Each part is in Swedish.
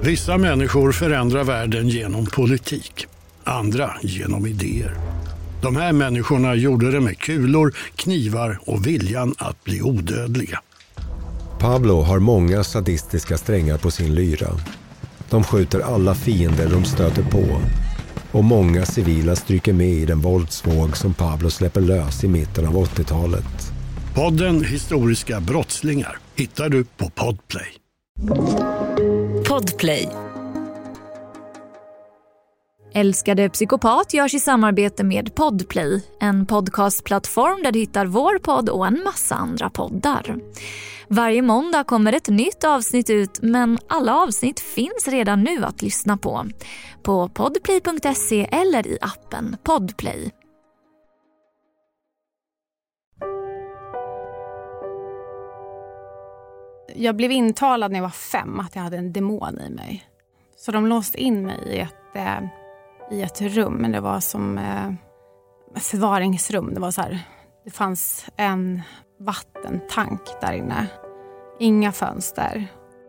Vissa människor förändrar världen genom politik, andra genom idéer. De här människorna gjorde det med kulor, knivar och viljan att bli odödliga. Pablo har många sadistiska strängar på sin lyra. De skjuter alla fiender de stöter på. Och många civila stryker med i den våldsvåg som Pablo släpper lös i mitten av 80-talet. Podden Historiska brottslingar hittar du på Podplay. Podplay. Älskade psykopat görs i samarbete med Podplay, en podcastplattform där du hittar vår podd och en massa andra poddar. Varje måndag kommer ett nytt avsnitt ut, men alla avsnitt finns redan nu att lyssna på podplay.se eller i appen Podplay. Jag blev intalad när jag var 5 att jag hade en demon i mig. Så de låste in mig i ett rum, men det var som ett förvaringsrum. Det var så här, det fanns en vattentank där inne. Inga fönster.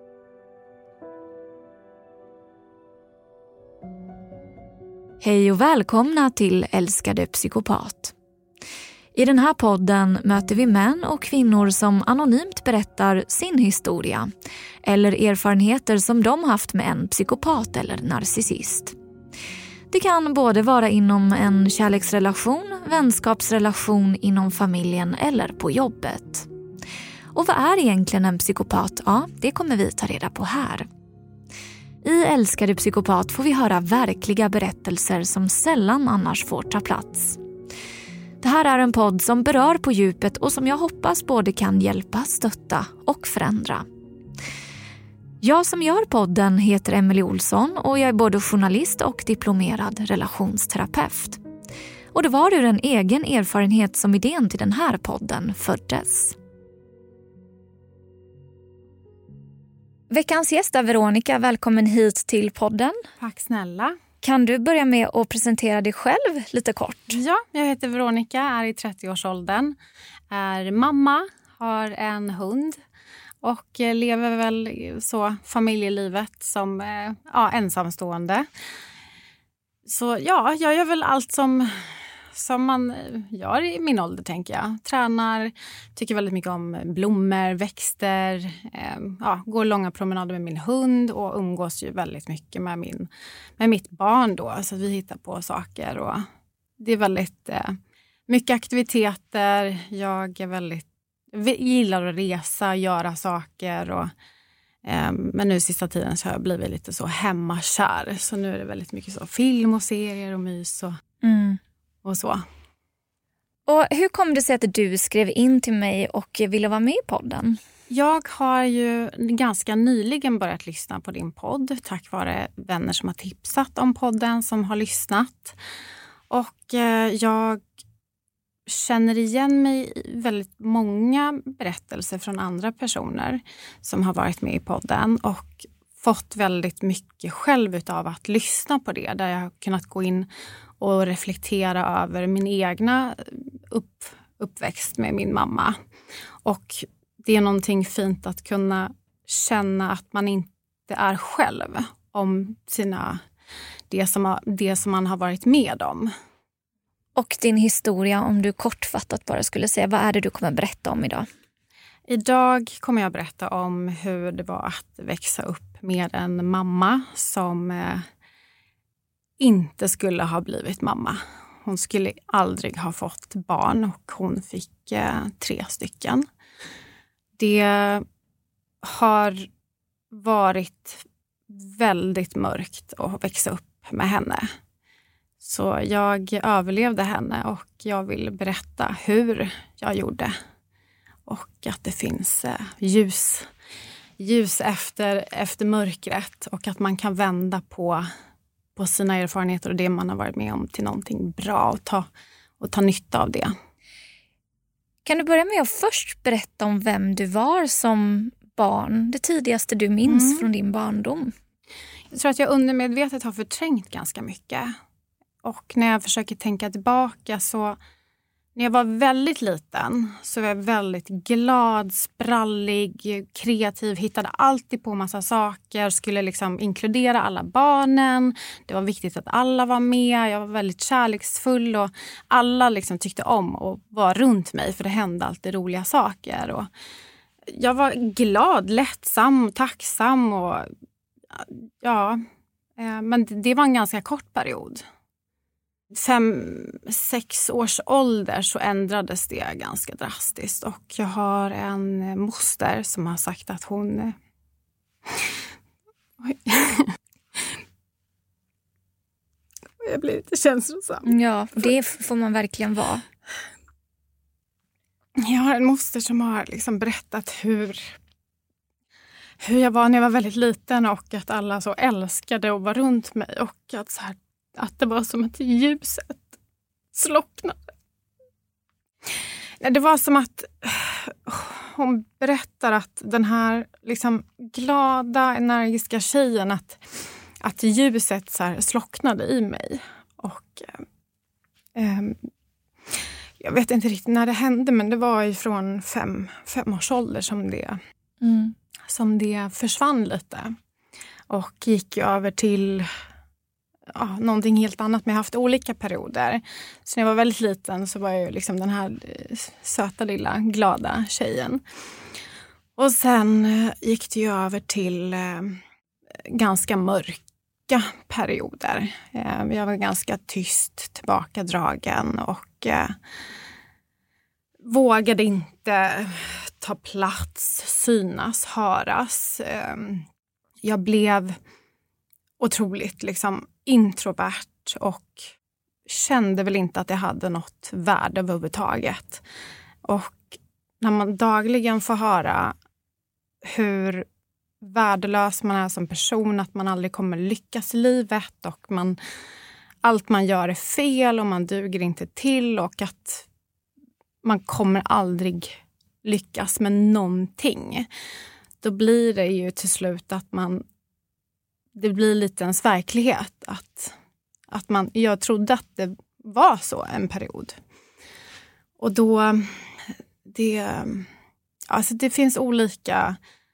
Hej och välkomna till Älskade psykopat. I den här podden möter vi män och kvinnor som anonymt berättar sin historia eller erfarenheter som de haft med en psykopat eller narcissist. Det kan både vara inom en kärleksrelation, vänskapsrelation, inom familjen eller på jobbet. Och vad är egentligen en psykopat? Ja, det kommer vi ta reda på här. I Älskade psykopat får vi höra verkliga berättelser som sällan annars får ta plats. Det här är en podd som berör på djupet och som jag hoppas både kan hjälpa, stötta och förändra. Jag som gör podden heter Emelie Olsson och jag är både journalist och diplomerad relationsterapeut. Och det var ur en egen erfarenhet som idén till den här podden föddes. Veckans gäst är Veronica, välkommen hit till podden. Tack snälla. Kan du börja med att presentera dig själv lite kort? Ja, jag heter Veronica, är i 30-årsåldern. Är mamma, har en hund och lever väl så familjelivet som ensamstående. Så ja, jag gör väl allt som man gör i min ålder, tänker jag. Tränar, tycker väldigt mycket om blommor, växter, går långa promenader med min hund och umgås ju väldigt mycket med mitt barn då. Så vi hittar på saker och det är väldigt mycket aktiviteter. Jag gillar att resa, göra saker och men nu sista tiden så har jag blivit lite så hemmakär. Så nu är det väldigt mycket så film och serier och mys och så. Och hur kom det sig att du skrev in till mig och ville vara med i podden? Jag har ju ganska nyligen börjat lyssna på din podd tack vare vänner som har tipsat om podden, som har lyssnat. Och jag känner igen mig i väldigt många berättelser från andra personer som har varit med i podden och fått väldigt mycket själv utav att lyssna på det, där jag har kunnat gå in och reflektera över min egna uppväxt med min mamma. Och det är någonting fint att kunna känna att man inte är själv om det som man har varit med om. Och din historia, om du kortfattat bara skulle säga, vad är det du kommer berätta om idag? Idag kommer jag berätta om hur det var att växa upp med en mamma som inte skulle ha blivit mamma. Hon skulle aldrig ha fått barn och hon fick 3 stycken. Det har varit väldigt mörkt att växa upp med henne. Så jag överlevde henne och jag vill berätta hur jag gjorde. Och att det finns ljus efter mörkret och att man kan vända på sina erfarenheter och det man har varit med om till någonting bra och ta nytta av det. Kan du börja med att först berätta om vem du var som barn? Det tidigaste du minns från din barndom. Jag tror att jag undermedvetet har förträngt ganska mycket. Och när jag försöker tänka tillbaka så när När jag var väldigt liten så var jag väldigt glad, sprallig, kreativ. Hittade alltid på massa saker. Skulle liksom inkludera alla barnen. Det var viktigt att alla var med. Jag var väldigt kärleksfull och alla liksom tyckte om att vara runt mig. För det hände alltid roliga saker. Och jag var glad, lättsam, tacksam. Och, ja, men det var en ganska kort period. 5-6 års ålder så ändrades det ganska drastiskt. Och jag har en moster som har sagt att hon... Jag blir lite känslosam. Ja, det får man verkligen vara. Jag har en moster som har liksom berättat hur jag var när jag var väldigt liten. Och att alla så älskade att vara runt mig. Och att så här, att det var som att ljuset slocknade. Det var som att hon berättar att den här liksom glada, energiska tjejen, att ljuset så här slocknade i mig. Och jag vet inte riktigt när det hände, men det var ju från 5 års ålder som det försvann lite. Och gick över till... någonting helt annat, men jag har haft olika perioder. Så när jag var väldigt liten så var jag liksom den här söta lilla glada tjejen. Och sen gick det ju över till ganska mörka perioder. Jag var ganska tyst, tillbakadragen och vågade inte ta plats, synas, höras. Jag blev otroligt liksom introvert och kände väl inte att jag hade något värde överhuvudtaget. Och när man dagligen får höra hur värdelös man är som person, att man aldrig kommer lyckas i livet och allt man gör är fel och man duger inte till och att man kommer aldrig lyckas med någonting. Då blir det ju till slut att det blir lite ens verklighet att jag trodde att det var så en period. Och då det finns olika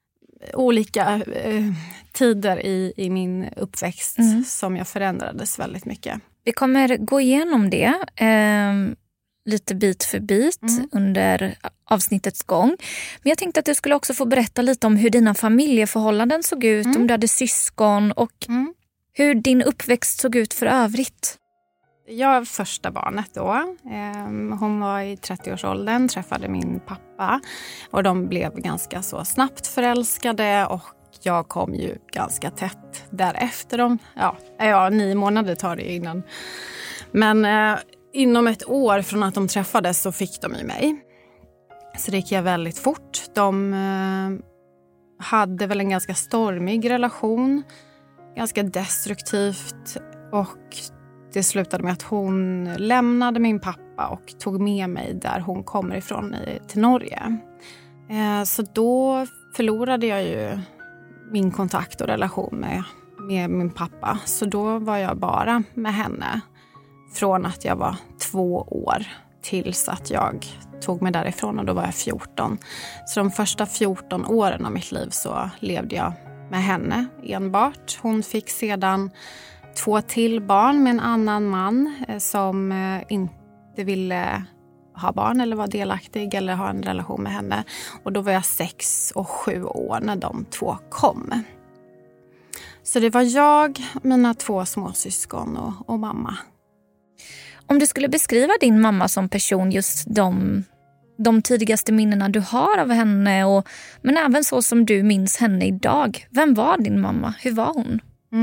tider i min uppväxt som jag förändrades väldigt mycket. Vi kommer gå igenom det lite bit för bit under avsnittets gång. Men jag tänkte att du skulle också få berätta lite om hur dina familjeförhållanden såg ut, om du hade syskon och hur din uppväxt såg ut för övrigt. Jag var första barnet då. Hon var i 30-årsåldern, träffade min pappa och de blev ganska så snabbt förälskade och jag kom ju ganska tätt därefter. 9 månader tar det innan. Men inom ett år från att de träffades så fick de ju mig. Så det gick jag väldigt fort. De hade väl en ganska stormig relation. Ganska destruktivt. Och det slutade med att hon lämnade min pappa och tog med mig där hon kommer ifrån till Norge. Så då förlorade jag ju min kontakt och relation med min pappa. Så då var jag bara med henne. Från att jag var 2 år tills att jag tog mig därifrån och då var jag 14. Så de första 14 åren av mitt liv så levde jag med henne enbart. Hon fick sedan 2 till barn med en annan man som inte ville ha barn eller vara delaktig eller ha en relation med henne. Och då var jag 6 och 7 år när de 2 kom. Så det var jag, mina 2 småsyskon och mamma. Om du skulle beskriva din mamma som person, just de tidigaste minnena du har av henne men även så som du minns henne idag. Vem var din mamma? Hur var hon?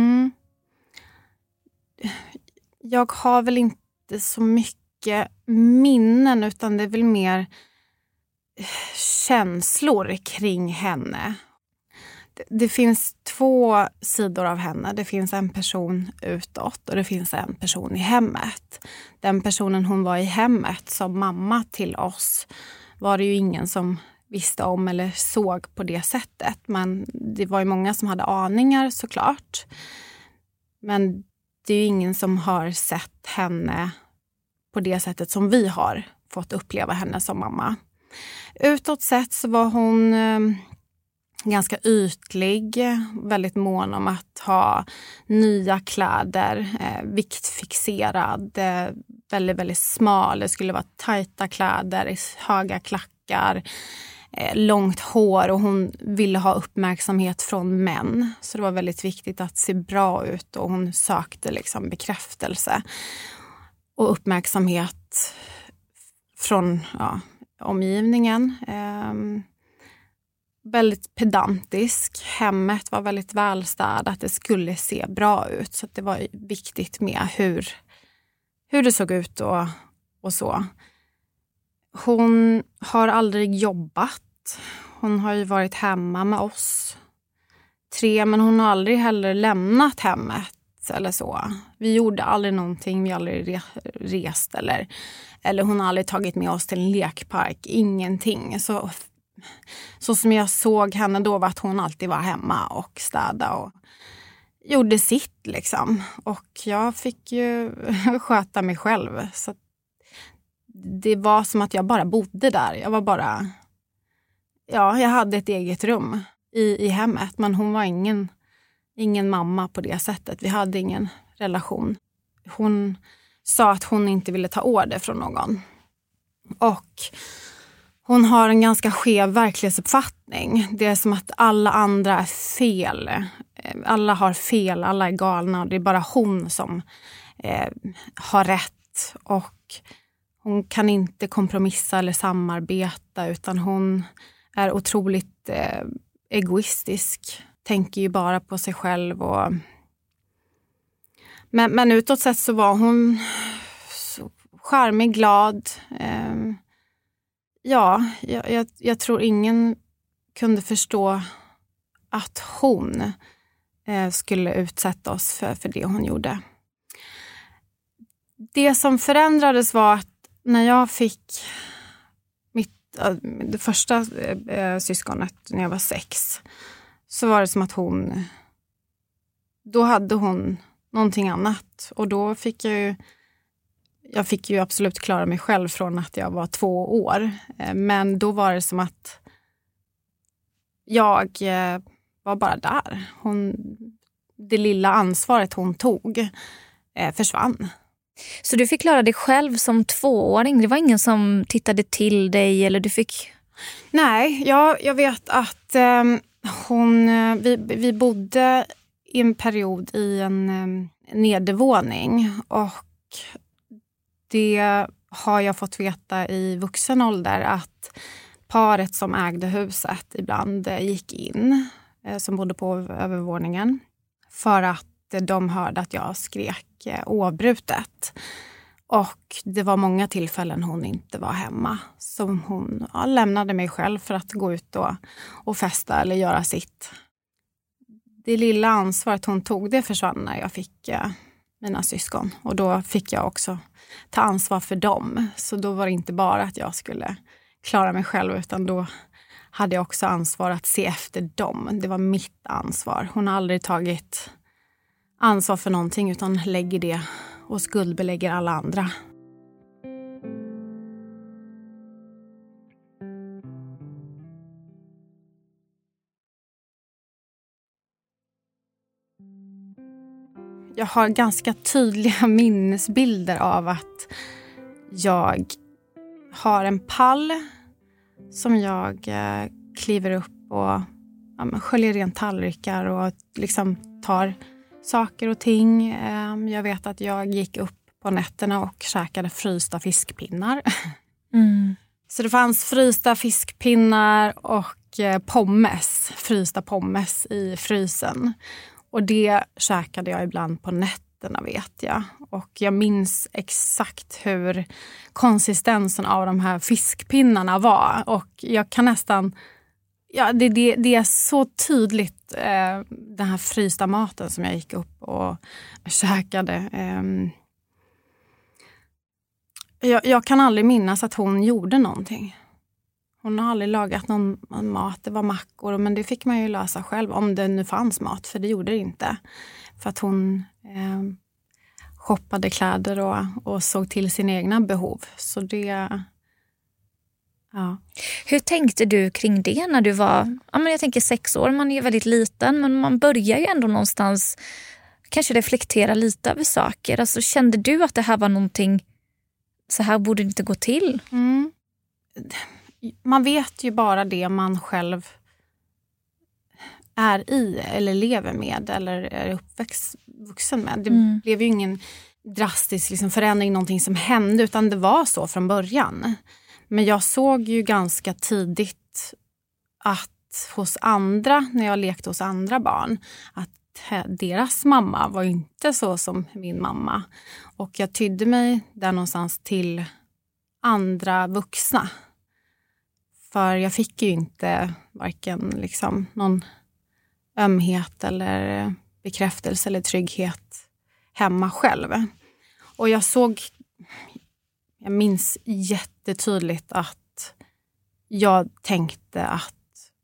Jag har väl inte så mycket minnen utan det är väl mer känslor kring henne. Det finns 2 sidor av henne. Det finns en person utåt och det finns en person i hemmet. Den personen hon var i hemmet som mamma till oss var det ju ingen som visste om eller såg på det sättet. Men det var ju många som hade aningar såklart. Men det är ju ingen som har sett henne på det sättet som vi har fått uppleva henne som mamma. Utåt sett så var hon ganska ytlig, väldigt mån om att ha nya kläder, viktfixerad, väldigt, väldigt smal. Det skulle vara tajta kläder, höga klackar, långt hår, och hon ville ha uppmärksamhet från män. Så det var väldigt viktigt att se bra ut, och hon sökte liksom bekräftelse och uppmärksamhet från omgivningen. Väldigt pedantisk. Hemmet var väldigt välstädat. Det skulle se bra ut. Så det var viktigt med hur det såg ut och så. Hon har aldrig jobbat. Hon har ju varit hemma med oss 3, men hon har aldrig heller lämnat hemmet eller så. Vi gjorde aldrig någonting, vi har aldrig rest eller hon har aldrig tagit med oss till en lekpark, ingenting. Så som jag såg henne då var att hon alltid var hemma och städade och gjorde sitt liksom. Och jag fick ju sköta mig själv. Så det var som att jag bara bodde där. Jag var bara, jag hade ett eget rum i hemmet. Men hon var ingen mamma på det sättet. Vi hade ingen relation. Hon sa att hon inte ville ta order från någon. Och hon har en ganska skev verklighetsuppfattning. Det är som att alla andra är fel. Alla har fel, alla är galna. Det är bara hon som har rätt. Och hon kan inte kompromissa eller samarbeta, utan hon är otroligt egoistisk. Tänker ju bara på sig själv. Men utåt sett så var hon så charmig, glad. Jag tror ingen kunde förstå att hon skulle utsätta oss för det hon gjorde. Det som förändrades var att när jag fick det första syskonet när jag var 6, så var det som att då hade hon någonting annat. Och då fick jag fick ju absolut klara mig själv från att jag var 2 år. Men då var det som att jag var bara där. Det lilla ansvaret hon tog försvann. Så du fick klara dig själv som 2-åring? Det var ingen som tittade till dig eller du fick... Nej, jag vet att vi bodde i en period i en nedervåning, och det har jag fått veta i vuxen ålder att paret som ägde huset ibland gick in, som bodde på övervåningen, för att de hörde att jag skrek oavbrutet. Och det var många tillfällen hon inte var hemma. Så hon lämnade mig själv för att gå ut och festa eller göra sitt. Det lilla ansvaret hon tog, det försvann när jag fick mina syskon. Och då fick jag också ta ansvar för dem. Så då var det inte bara att jag skulle klara mig själv, utan då hade jag också ansvar att se efter dem. Det var mitt ansvar. Hon har aldrig tagit ansvar för någonting, utan lägger det och skuldbelägger alla andra. Jag har ganska tydliga minnesbilder av att jag har en pall som jag kliver upp och sköljer rent tallrikar och liksom tar saker och ting. Jag vet att jag gick upp på nätterna och käkade frysta fiskpinnar. Mm. Så det fanns frysta fiskpinnar och frysta pommes i frysen. Och det käkade jag ibland på nätterna, vet jag. Och jag minns exakt hur konsistensen av de här fiskpinnarna var. Och jag kan nästan... Ja, det är så tydligt, den här frysta maten som jag gick upp och käkade. Jag kan aldrig minnas att hon gjorde någonting. Hon har aldrig lagat någon mat. Det var mackor, men det fick man ju lösa själv om det nu fanns mat, för det gjorde det inte. För att hon shoppade kläder och såg till sina egna behov. Så Ja. Hur tänkte du kring det när du var, jag tänker 6 år, man är väldigt liten men man börjar ju ändå någonstans kanske reflektera lite över saker. Alltså, kände du att det här var någonting, så här borde det inte gå till? Mm. Man vet ju bara det man själv är i eller lever med eller är uppvuxen med. Det blev ju ingen drastisk liksom förändring, någonting som hände, utan det var så från början. Men jag såg ju ganska tidigt att hos andra, när jag lekte hos andra barn, att deras mamma var inte så som min mamma. Och jag tydde mig där någonstans till andra vuxna. För jag fick ju inte varken liksom någon ömhet eller bekräftelse eller trygghet hemma själv. Och jag minns jättetydligt att jag tänkte att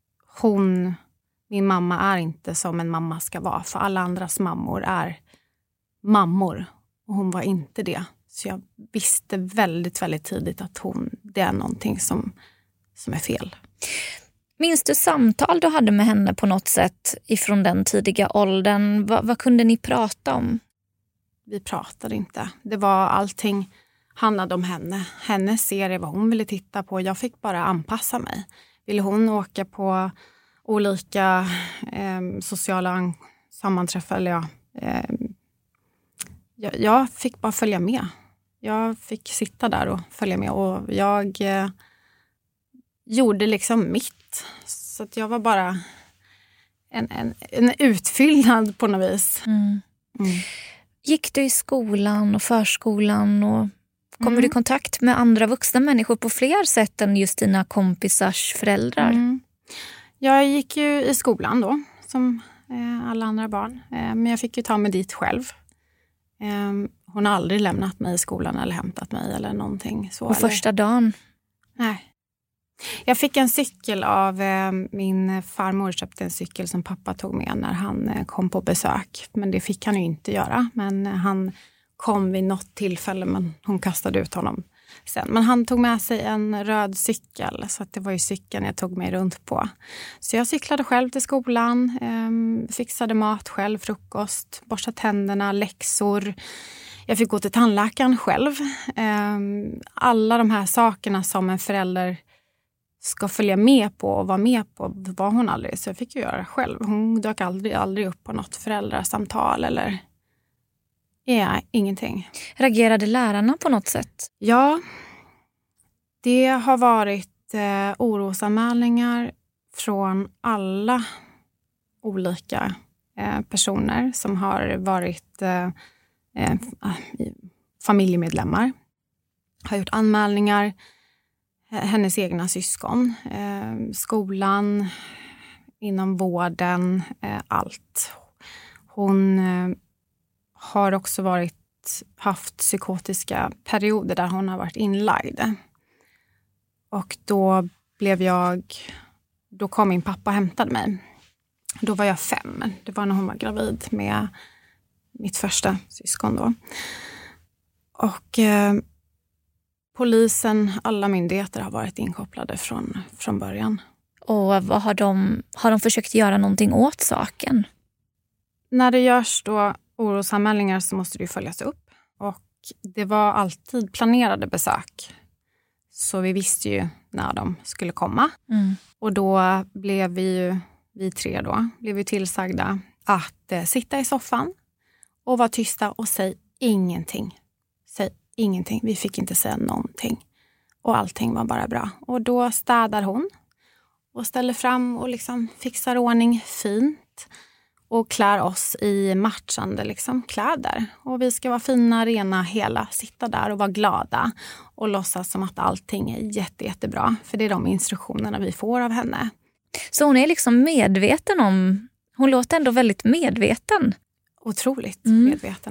min mamma är inte som en mamma ska vara. För alla andras mammor är mammor. Och hon var inte det. Så jag visste väldigt, väldigt tidigt att det är någonting som är fel. Minns du samtal du hade med henne på något sätt ifrån den tidiga åldern? Vad kunde ni prata om? Vi pratade inte. Det var allting handlade om henne. Hennes serie, vad hon ville titta på. Jag fick bara anpassa mig. Ville hon åka på olika sociala sammanträffar? Jag fick bara följa med. Jag fick sitta där och följa med. Och jag gjorde liksom mitt. Så att jag var bara en utfyllnad på något vis. Gick du i skolan och förskolan och kommer du i kontakt med andra vuxna människor på fler sätt än just dina kompisars föräldrar? Jag gick ju i skolan då, som alla andra barn. Men jag fick ju ta mig dit själv. Hon har aldrig lämnat mig i skolan eller hämtat mig eller någonting. Så, och första dagen? Nej. Jag fick en cykel av min farmor, köpte en cykel som pappa tog med när han kom på besök. Men det fick han ju inte göra. Men han kom vid något tillfälle, men hon kastade ut honom sen. Men han tog med sig en röd cykel, så att det var ju cykeln jag tog mig runt på. Så jag cyklade själv till skolan, fixade mat själv, frukost, borstade tänderna, läxor. Jag fick gå till tandläkaren själv. Alla de här sakerna som en förälder ska följa med på och vara med på var hon aldrig. Så jag fick ju göra det själv. Hon dök aldrig upp på något föräldrasamtal eller ingenting. Reagerade lärarna på något sätt? Ja, det har varit orosanmälningar från alla olika personer som har varit familjemedlemmar. Har gjort anmälningar. Hennes egna syskon, skolan, inom vården, allt. Hon har också haft psykotiska perioder där hon har varit inlagd. Och då kom min pappa och hämtade mig. Då var jag 5. Det var när hon var gravid med mitt första syskon då. Och polisen, alla myndigheter har varit inkopplade från början. Och vad har de försökt göra någonting åt saken? När det görs då orosanmälningar så måste det ju följas upp. Och det var alltid planerade besök. Så vi visste ju när de skulle komma. Och då blev vi 3 då, blev vi tillsagda att sitta i soffan och vara tysta och säg ingenting. Säg ingenting. Vi fick inte säga någonting. Och allting var bara bra. Och då städar hon och ställer fram och liksom fixar ordning fint. Och klär oss i matchande liksom kläder. Och vi ska vara fina, rena, hela. Sitta där och vara glada. Och låtsas som att allting är jättebra. För det är de instruktionerna vi får av henne. Så hon är liksom medveten om... Hon låter ändå väldigt medveten. Otroligt medveten.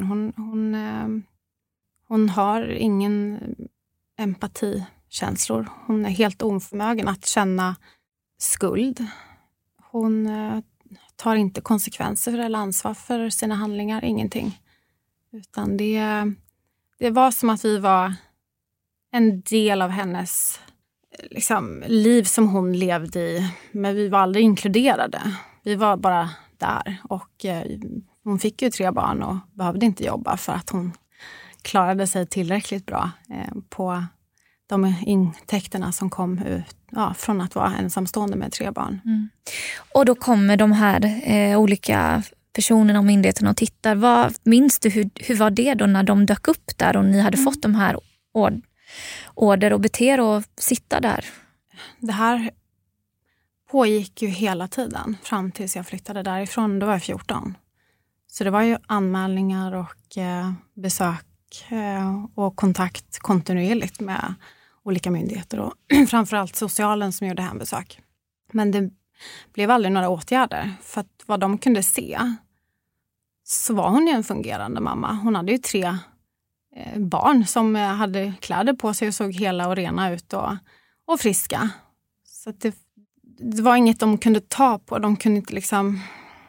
Hon har ingen empatikänslor. Hon är helt oförmögen att känna skuld. Hon tar inte konsekvenser eller ansvar för sina handlingar, ingenting. Utan det var som att vi var en del av hennes liksom, liv som hon levde i. Men vi var aldrig inkluderade. Vi var bara där. Och hon fick ju 3 barn och behövde inte jobba för att hon klarade sig tillräckligt bra på de intäkterna som kom ut från att vara ensamstående med 3 barn. Mm. Och då kommer de här olika personerna och myndigheterna och tittar. Minns du hur var det då när de dök upp där och ni hade fått de här order och beter och sitta där? Det här pågick ju hela tiden fram tills jag flyttade därifrån. Då var jag 14. Så det var ju anmälningar och besök och kontakt kontinuerligt med olika myndigheter och framförallt socialen som gjorde hembesök. Men det blev aldrig några åtgärder för att vad de kunde se så var hon ju en fungerande mamma. Hon hade ju 3 barn som hade kläder på sig och såg hela och rena ut och friska. Så att det var inget de kunde ta på. De kunde inte liksom...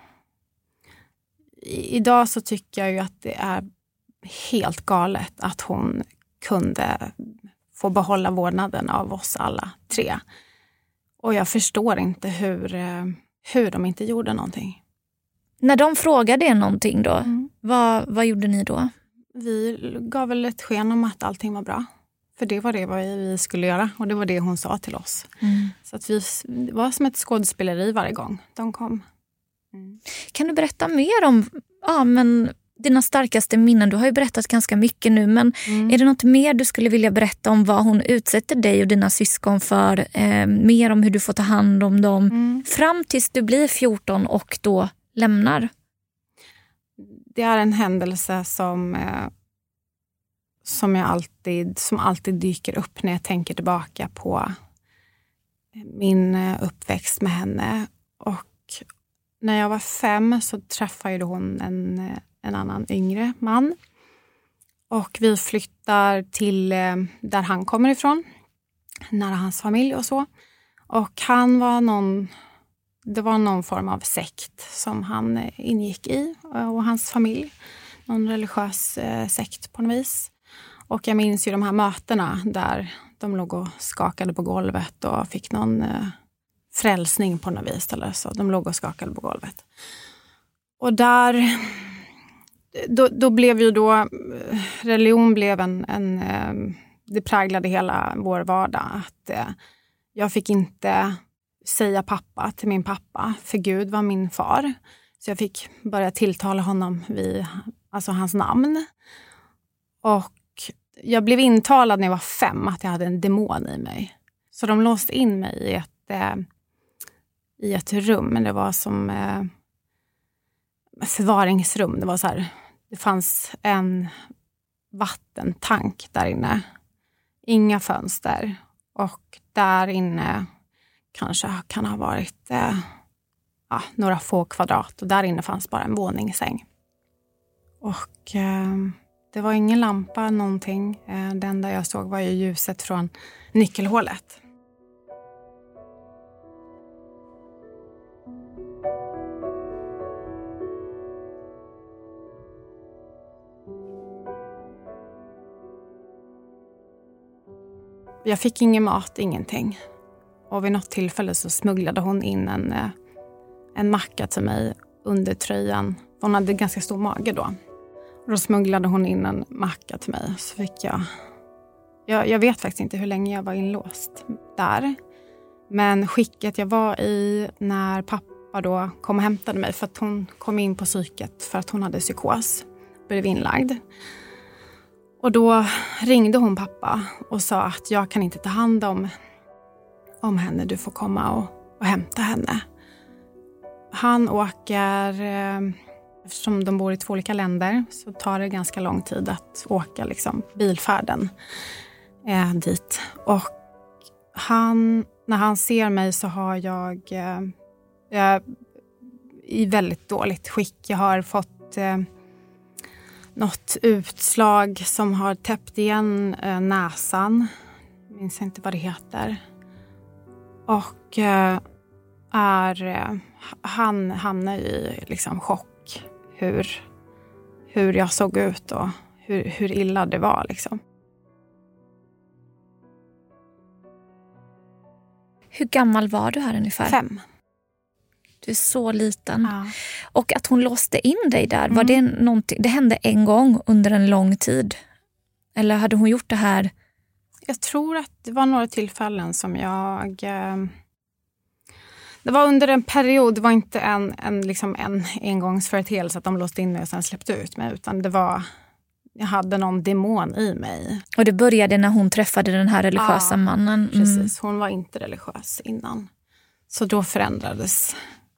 Idag så tycker jag ju att det är helt galet att hon kunde få behålla vårdnaden av oss alla 3. Och jag förstår inte hur de inte gjorde någonting. När de frågade er någonting då, vad gjorde ni då? Vi gav väl ett sken om att allting var bra. För det var det vad vi skulle göra och det var det hon sa till oss. Så att det var som ett skådespeleri varje gång de kom. Kan du berätta mer om dina starkaste minnen? Du har ju berättat ganska mycket nu, men är det något mer du skulle vilja berätta om vad hon utsätter dig och dina syskon för? Mer om hur du får ta hand om dem fram tills du blir 14 och då lämnar? Det är en händelse som alltid dyker upp när jag tänker tillbaka på min uppväxt med henne. Och när jag var 5 så träffade hon en annan yngre man. Och vi flyttar till där han kommer ifrån. Nära hans familj och så. Och det var någon form av sekt som han ingick i och hans familj. Någon religiös sekt på något vis. Och jag minns ju de här mötena där de låg och skakade på golvet och fick någon frälsning på något vis. Eller så. De låg och skakade på golvet. Och där... Då blev ju religion blev det präglade hela vår vardag. Att jag fick inte säga pappa till min pappa, för Gud var min far. Så jag fick börja tilltala honom vid hans namn. Och jag blev intalad när jag var 5 att jag hade en demon i mig. Så de låste in mig i ett rum. Det var som förvaringsrum. Det var så här, det fanns en vattentank där inne. Inga fönster. Och där inne kanske kan ha varit några få kvadrat. Och där inne fanns bara en våningssäng. Och det var ingen lampa, någonting. Det enda jag såg var ju ljuset från nyckelhålet. Jag fick ingen mat, ingenting. Och vid något tillfälle så smugglade hon in en macka till mig under tröjan. Hon hade ganska stor mage då. Och då smugglade hon in en macka till mig. Så fick jag vet faktiskt inte hur länge jag var inlåst där. Men skicket jag var i när pappa då kom och hämtade mig. För att hon kom in på psyket för att hon hade psykos. Blev inlagd. Och då ringde hon pappa och sa att jag kan inte ta hand om henne. Du får komma och hämta henne. Han åker, eftersom de bor i 2 olika länder så tar det ganska lång tid att åka bilfärden dit. Och när han ser mig så har jag i väldigt dåligt skick. Jag har fått... något utslag som har täppt igen näsan. Jag minns inte vad det heter. Och han hamnar i chock. Hur jag såg ut och hur illa det var . Hur gammal var du här ungefär? 5. Du är så liten. Ja. Och att hon låste in dig där, var det någonting, det hände en gång under en lång tid? Eller hade hon gjort det här? Jag tror att det var några tillfällen som jag... Det var under en period, det var inte en engångsföreteelse att de låste in mig och sen släppte ut mig. Utan det var, jag hade någon demon i mig. Och det började när hon träffade den här religiösa mannen. Precis, hon var inte religiös innan. Så då förändrades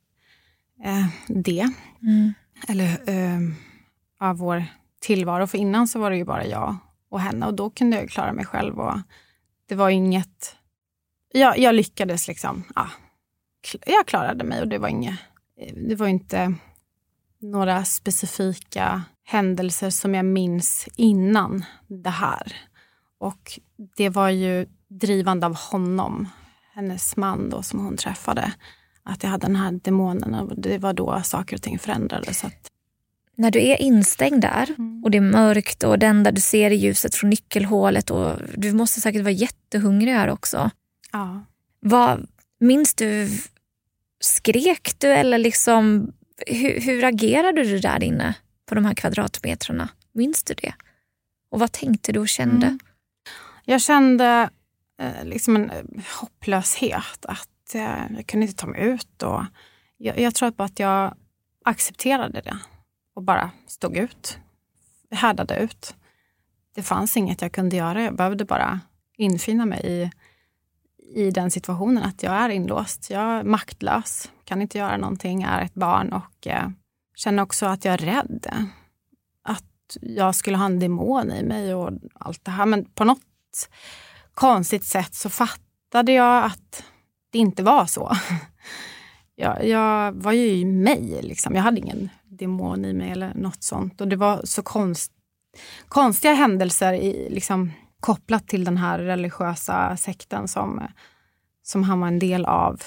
det. Eller av vår tillvaro. För innan så var det ju bara jag och henne. Och då kunde jag klara mig själv. Och det var inget... Jag lyckades liksom... Ja, jag klarade mig och det var inte några specifika händelser som jag minns innan det här. Och det var ju drivande av honom, hennes man då som hon träffade, att jag hade den här demonen och det var då saker och ting förändrades. När du är instängd där och det är mörkt och det enda du ser är ljuset från nyckelhålet och du måste säkert vara jättehungrig här också. Ja. Minns du, skrek du eller liksom, hur agerade du där inne på de här kvadratmetrarna? Minns du det? Och vad tänkte du och kände? Jag kände liksom en hopplöshet att jag kunde inte ta mig ut. Och jag tror bara att jag accepterade det och bara stod ut, härdade ut. Det fanns inget jag kunde göra, jag behövde bara infinna mig i den situationen att jag är inlåst. Jag är maktlös, kan inte göra någonting, är ett barn och känner också att jag är rädd. Att jag skulle ha en demon i mig och allt det här. Men på något konstigt sätt så fattade jag att det inte var så. Jag var ju i mig liksom. Jag hade ingen demon i mig eller något sånt. Och det var så konstiga händelser liksom kopplat till den här religiösa sekten som han var en del av.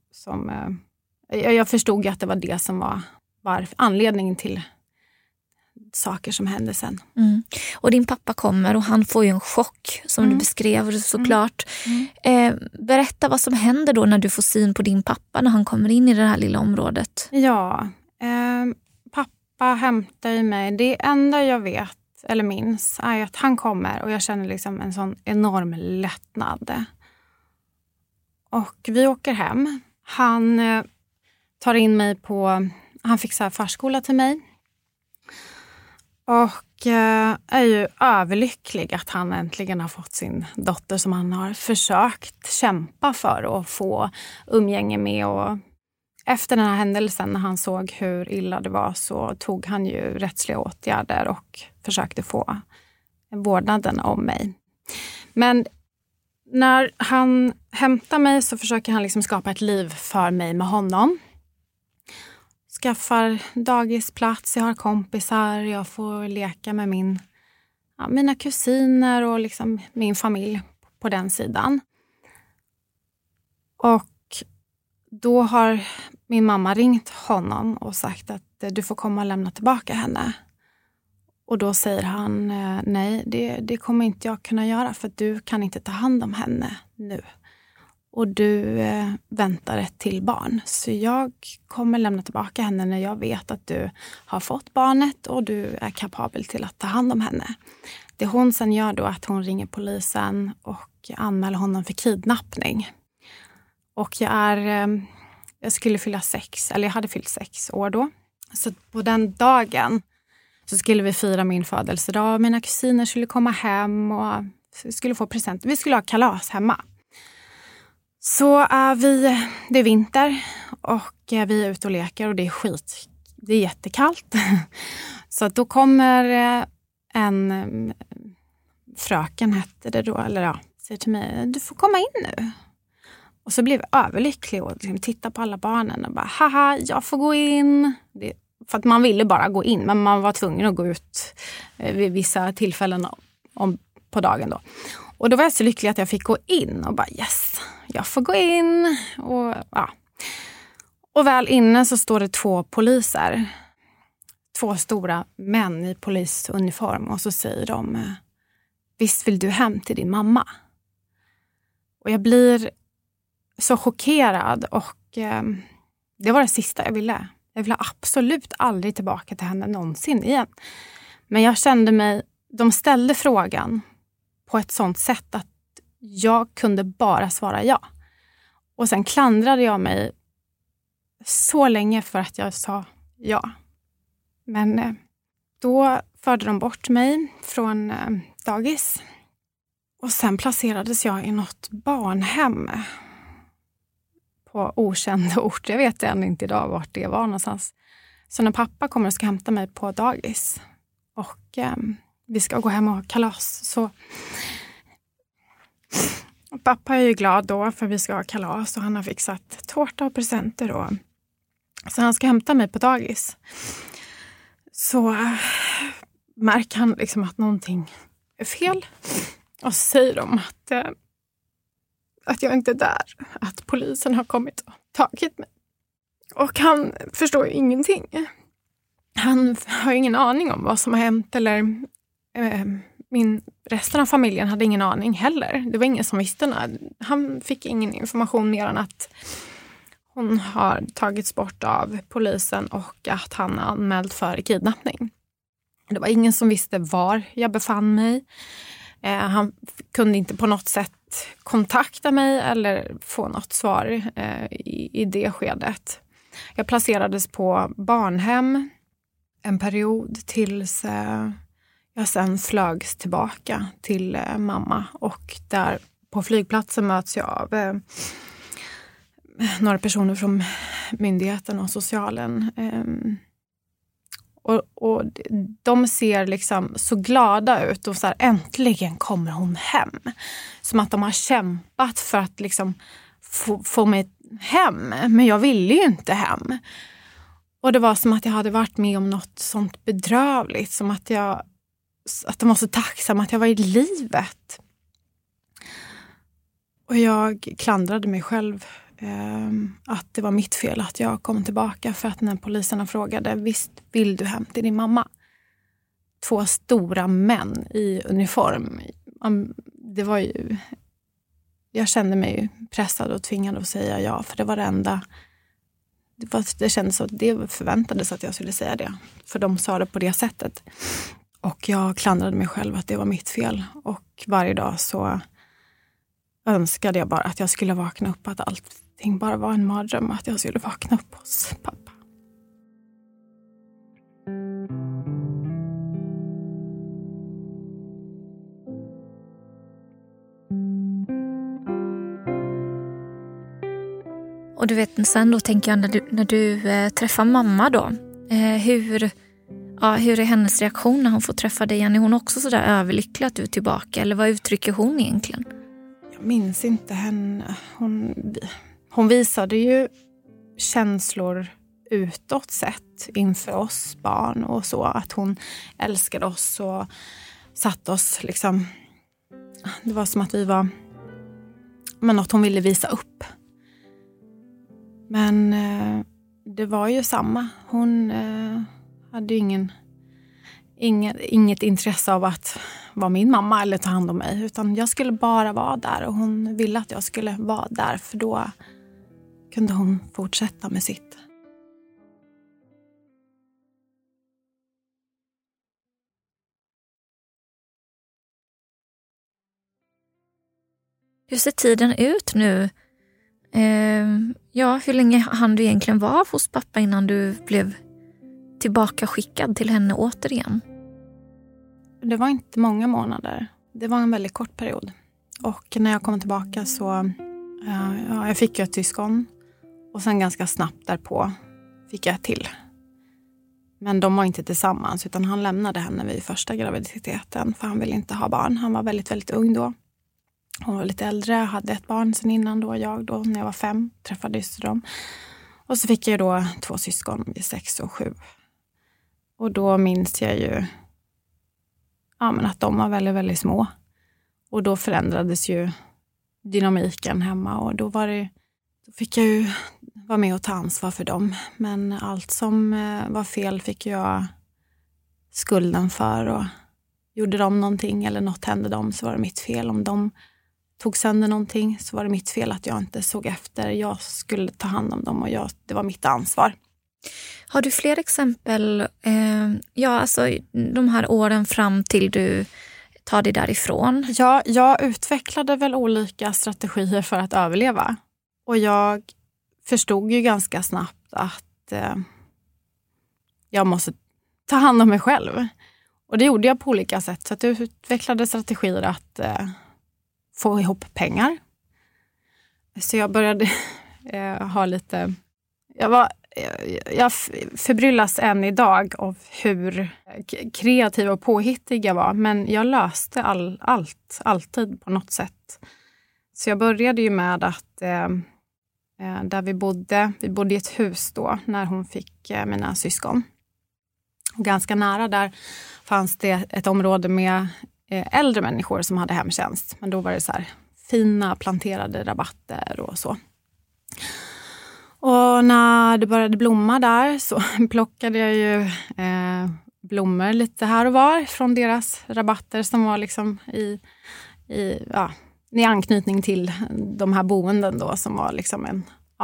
Jag förstod att det var det som var anledningen till saker som hände sen. Och din pappa kommer och han får ju en chock som du beskrev såklart. Berätta vad som händer då när du får syn på din pappa när han kommer in i det här lilla området. Ja, pappa hämtar i mig. Det enda jag vet eller minns är att han kommer och jag känner liksom en sån enorm lättnad. Och vi åker hem. Han tar in mig han fixar förskola till mig. Och är ju överlycklig att han äntligen har fått sin dotter som han har försökt kämpa för att få umgänge med. Och efter den här händelsen när han såg hur illa det var så tog han ju rättsliga åtgärder och försökte få vårdnaden om mig. Men när han hämtar mig så försöker han liksom skapa ett liv för mig med honom. Skaffar dagisplats, jag har kompisar, jag får leka med mina kusiner och liksom min familj på den sidan. Och då har min mamma ringt honom och sagt att du får komma och lämna tillbaka henne. Och då säger han, nej det kommer inte jag kunna göra för att du kan inte ta hand om henne nu. Och du väntar ett till barn. Så jag kommer lämna tillbaka henne när jag vet att du har fått barnet och du är kapabel till att ta hand om henne. Det hon sen gör då är att hon ringer polisen och anmäler honom för kidnappning. Och jag skulle fylla 6, eller jag hade fyllt 6 år då. Så på den dagen så skulle vi fira min födelsedag. Mina kusiner skulle komma hem och skulle få present. Vi skulle ha kalas hemma. Så det är vinter och vi är ute och leker och det är det är jättekallt. Så att då kommer en fröken hette det då, eller ja, säger till mig, du får komma in nu. Och så blev jag överlycklig och liksom tittade på alla barnen och bara, haha, jag får gå in. För att man ville bara gå in, men man var tvungen att gå ut vid vissa tillfällen på dagen då. Och då var jag så lycklig att jag fick gå in och bara yes, jag får gå in. Och väl inne så står det 2 poliser. 2 stora män i polisuniform och så säger de, visst vill du hem till din mamma? Och jag blir så chockerad och det var det sista jag ville. Jag ville absolut aldrig tillbaka till henne någonsin igen. Men jag kände mig, de ställde frågan på ett sånt sätt att jag kunde bara svara ja. Och sen klandrade jag mig så länge för att jag sa ja. Men då förde de bort mig från dagis. Och sen placerades jag i något barnhem på okänd ort. Jag vet än inte idag vart det var någonstans. Så när pappa kommer och ska hämta mig på dagis och vi ska gå hem och ha kalas, så pappa är ju glad då för vi ska ha kalas och han har fixat tårta och presenter då. Så han ska hämta mig på dagis. Så märker han liksom att någonting är fel. Och så säger de att jag inte är där. Att polisen har kommit och tagit mig. Och han förstår ju ingenting. Han har ingen aning om vad som har hänt. Eller resten av familjen hade ingen aning heller. Det var ingen som visste något. Han fick ingen information mer än att hon har tagits bort av polisen och att han är anmäld för kidnappning. Det var ingen som visste var jag befann mig. Han kunde inte på något sätt kontakta mig eller få något svar i det skedet. Jag placerades på barnhem en period tills jag sen flögs tillbaka till mamma. Och där på flygplatsen möts jag av några personer från myndigheten och socialen. Och de ser liksom så glada ut och så här, äntligen kommer hon hem. Som att de har kämpat för att liksom få mig hem. Men jag ville ju inte hem. Och det var som att jag hade varit med om något sånt bedrövligt. Som att de var så tacksamma att jag var i livet. Och jag klandrade mig själv. Att det var mitt fel att jag kom tillbaka, för att när poliserna frågade, visst vill du hem till din mamma? 2 stora män i uniform. Det var ju, jag kände mig pressad och tvingad att säga ja, för det var det enda. Det kändes så att det förväntades att jag skulle säga det, för de sa det på det sättet. Och jag klandrade mig själv att det var mitt fel. Och varje dag så önskade jag bara att jag skulle vakna upp, att allting bara var en mardröm, att jag skulle vakna upp hos pappa. Och du vet, sen då tänker jag när du träffar mamma då, hur är hennes reaktion när hon får träffa dig igen? Är hon också sådär överlycklig att du är tillbaka, eller vad uttrycker hon egentligen? Jag minns inte henne. Hon visade ju känslor utåt sett inför oss barn och så. Att hon älskade oss och satt oss liksom. Det var som att vi var något hon ville visa upp. Men det var ju samma. Hon hade ju inget intresse av att vara min mamma eller ta hand om mig. Utan jag skulle bara vara där, och hon ville att jag skulle vara där, för då kunde hon fortsätta med sitt. Hur ser tiden ut nu? Hur länge hann du egentligen vara hos pappa innan du blev tillbaka skickad till henne återigen? Det var inte många månader. Det var en väldigt kort period. Och när jag kom tillbaka så jag fick ett syskon. Och sen ganska snabbt därpå fick jag till. Men de var inte tillsammans, utan han lämnade henne vid första graviditeten. För han ville inte ha barn. Han var väldigt, väldigt ung då. Hon var lite äldre, hade ett barn sen innan då. Jag då, när jag var 5, träffade just dem. Och så fick jag då 2 syskon vid 6 och 7. Och då minns jag ju att de var väldigt, väldigt små. Och då förändrades ju dynamiken hemma. Och då fick jag ju vara med och ta ansvar för dem. Men allt som var fel fick jag skulden för. Och gjorde de någonting eller något hände dem, så var det mitt fel. Om de tog sönder någonting så var det mitt fel att jag inte såg efter. Jag skulle ta hand om dem och det var mitt ansvar. Har du fler exempel, alltså de här åren fram till du tar dig därifrån? Ja, jag utvecklade väl olika strategier för att överleva. Och jag förstod ju ganska snabbt att jag måste ta hand om mig själv. Och det gjorde jag på olika sätt. Så att jag utvecklade strategier att få ihop pengar. Så jag började ha lite... Jag förbryllas än idag av hur kreativ och påhittig jag var. Men jag löste alltid på något sätt. Så jag började ju med att där vi bodde i ett hus då när hon fick mina syskon. Och ganska nära där fanns det ett område med äldre människor som hade hemtjänst. Men då var det så här fina planterade rabatter och så. Och när det började blomma där så plockade jag ju blommor lite här och var från deras rabatter som var liksom i anknytning till de här boenden då som var liksom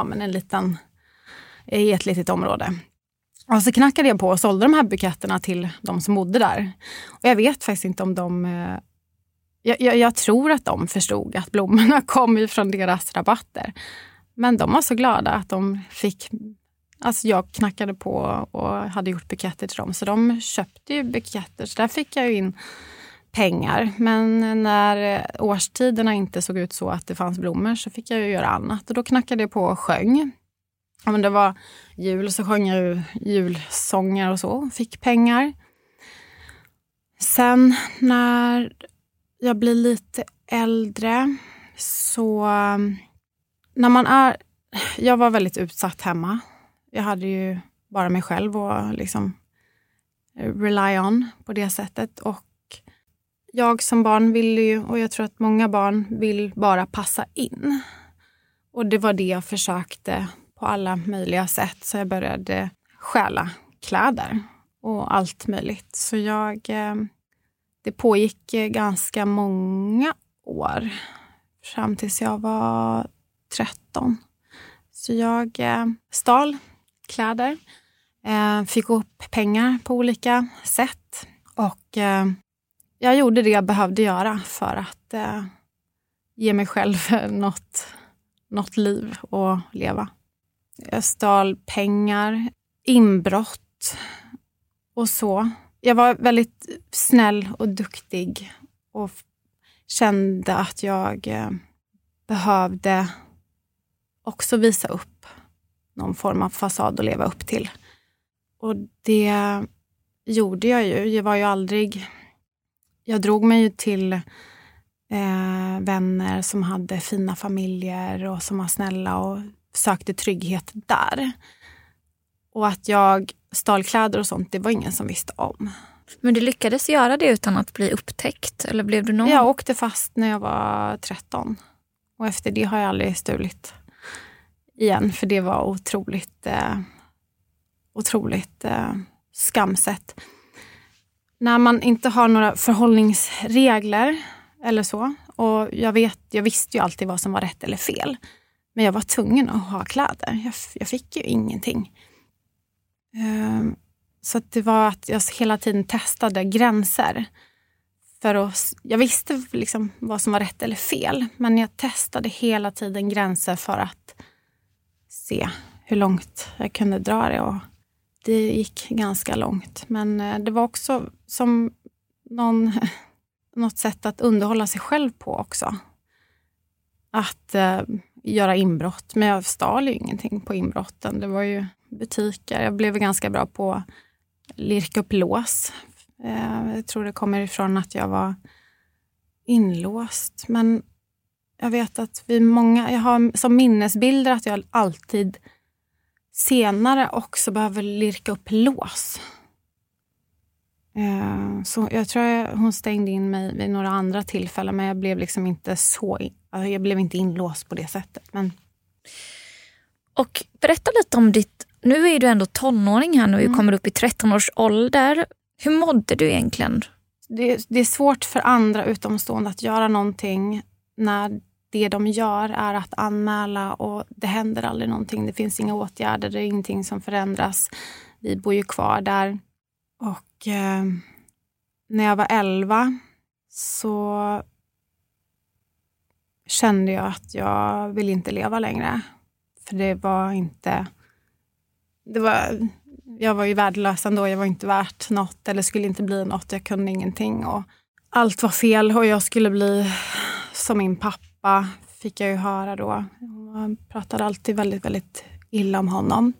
i ett litet område. Och så knackade jag på och sålde de här buketterna till de som bodde där. Och jag vet faktiskt inte om de... Jag tror att de förstod att blommorna kom ifrån deras rabatter. Men de var så glada att de fick... Alltså jag knackade på och hade gjort buketter till dem. Så de köpte ju buketter. Så där fick jag ju in pengar. Men när årstiderna inte såg ut så att det fanns blommor så fick jag ju göra annat. Och då knackade jag på och sjöng. Om det var jul så sjöng jag ju julsånger och så. Fick pengar. Sen när jag blir lite äldre så... Jag var väldigt utsatt hemma. Jag hade ju bara mig själv och liksom rely on på det sättet. Och jag som barn ville ju, och jag tror att många barn vill bara passa in. Och det var det jag försökte på alla möjliga sätt. Så jag började stjäla kläder och allt möjligt. Så det pågick ganska många år fram tills jag var 13. Så jag stal kläder, fick upp pengar på olika sätt och jag gjorde det jag behövde göra för att ge mig själv något liv och leva. Jag stal pengar, inbrott och så. Jag var väldigt snäll och duktig och kände att jag behövde också visa upp någon form av fasad att leva upp till. Och det gjorde jag ju. Jag drog mig ju till vänner som hade fina familjer och som var snälla och sökte trygghet där. Och att jag stal kläder och sånt, det var ingen som visste om. Men du lyckades göra det utan att bli upptäckt? Eller blev du någon? Jag åkte fast när jag var 13. Och efter det har jag aldrig stulit igen. För det var otroligt skamset. När man inte har några förhållningsregler eller så. Och jag visste ju alltid vad som var rätt eller fel. Men jag var tvungen att ha kläder. Jag fick ju ingenting. Så att det var att jag hela tiden testade gränser. Jag visste liksom vad som var rätt eller fel. Men jag testade hela tiden gränser för att se hur långt jag kunde dra det. Och det gick ganska långt. Men det var också som något sätt att underhålla sig själv på också. Att göra inbrott. Men jag stal ju ingenting på inbrotten. Det var ju butiker. Jag blev ganska bra på att lirka upp lås. Jag tror det kommer ifrån att jag var inlåst. Men jag vet att jag har som minnesbilder att jag alltid senare också behöver lirka upp lås. Så jag tror hon stängde in mig vid några andra tillfällen. Men jag blev liksom inte jag blev inte inlåst på det sättet. Men... Och berätta lite om nu är du ändå tonåring här nu och kommer upp i 13 års ålder. Hur mådde du egentligen? Det är svårt för andra utomstående att göra någonting när det de gör är att anmäla och det händer aldrig någonting. Det finns inga åtgärder, det är ingenting som förändras. Vi bor ju kvar där. Och när jag var 11 så kände jag att jag vill inte leva längre. För det var inte... jag var ju värdelös ändå, jag var inte värt något eller skulle inte bli något, jag kunde ingenting. Och allt var fel och jag skulle bli som min pappa, fick jag ju höra då. Jag pratade alltid väldigt, väldigt illa om honom.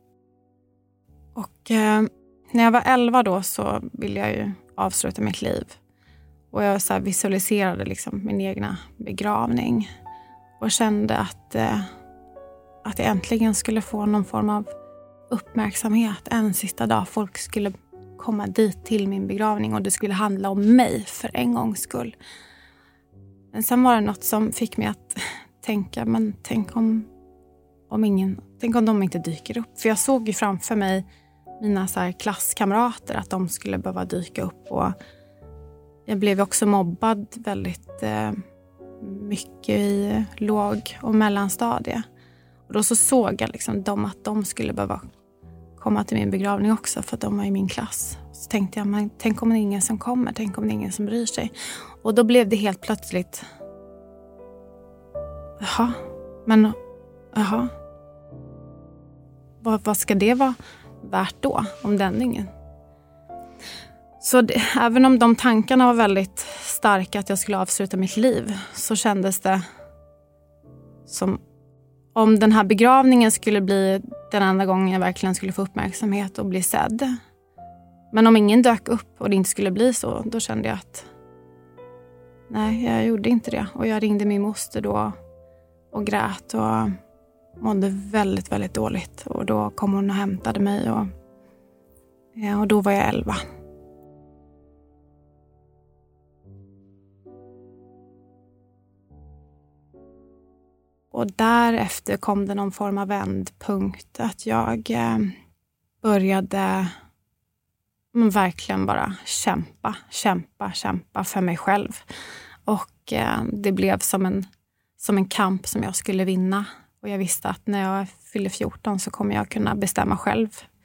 Och när jag var 11 då så ville jag ju avsluta mitt liv. Och jag så här visualiserade liksom min egna begravning. Och kände att jag äntligen skulle få någon form av uppmärksamhet en sista dag. Folk skulle komma dit till min begravning och det skulle handla om mig för en gångs skull. Men sen var det något som fick mig att tänka, men tänk om de inte dyker upp. För jag såg ju framför mig mina så här klasskamrater, att de skulle behöva dyka upp. Och jag blev också mobbad väldigt mycket i låg- och mellanstadie. Och då så såg jag liksom att de skulle behöva komma till min begravning också, för att de var i min klass. Så tänkte jag, men tänk om det är ingen som kommer, tänk om det är ingen som bryr sig. Och då blev det helt plötsligt, vad ska det vara värt då, om den ingen? Så även om de tankarna var väldigt starka att jag skulle avsluta mitt liv, så kändes det som om den här begravningen skulle bli den enda gången jag verkligen skulle få uppmärksamhet och bli sedd. Men om ingen dök upp och det inte skulle bli så, då kände jag att nej, jag gjorde inte det. Och jag ringde min moster då och grät och mådde väldigt, väldigt dåligt. Och då kom hon och hämtade mig och då var jag 11. Och därefter kom det någon form av vändpunkt. Att jag började verkligen bara kämpa för mig själv. Och det blev som en kamp som jag skulle vinna. Och jag visste att när jag fyller 14 så kommer jag kunna bestämma själv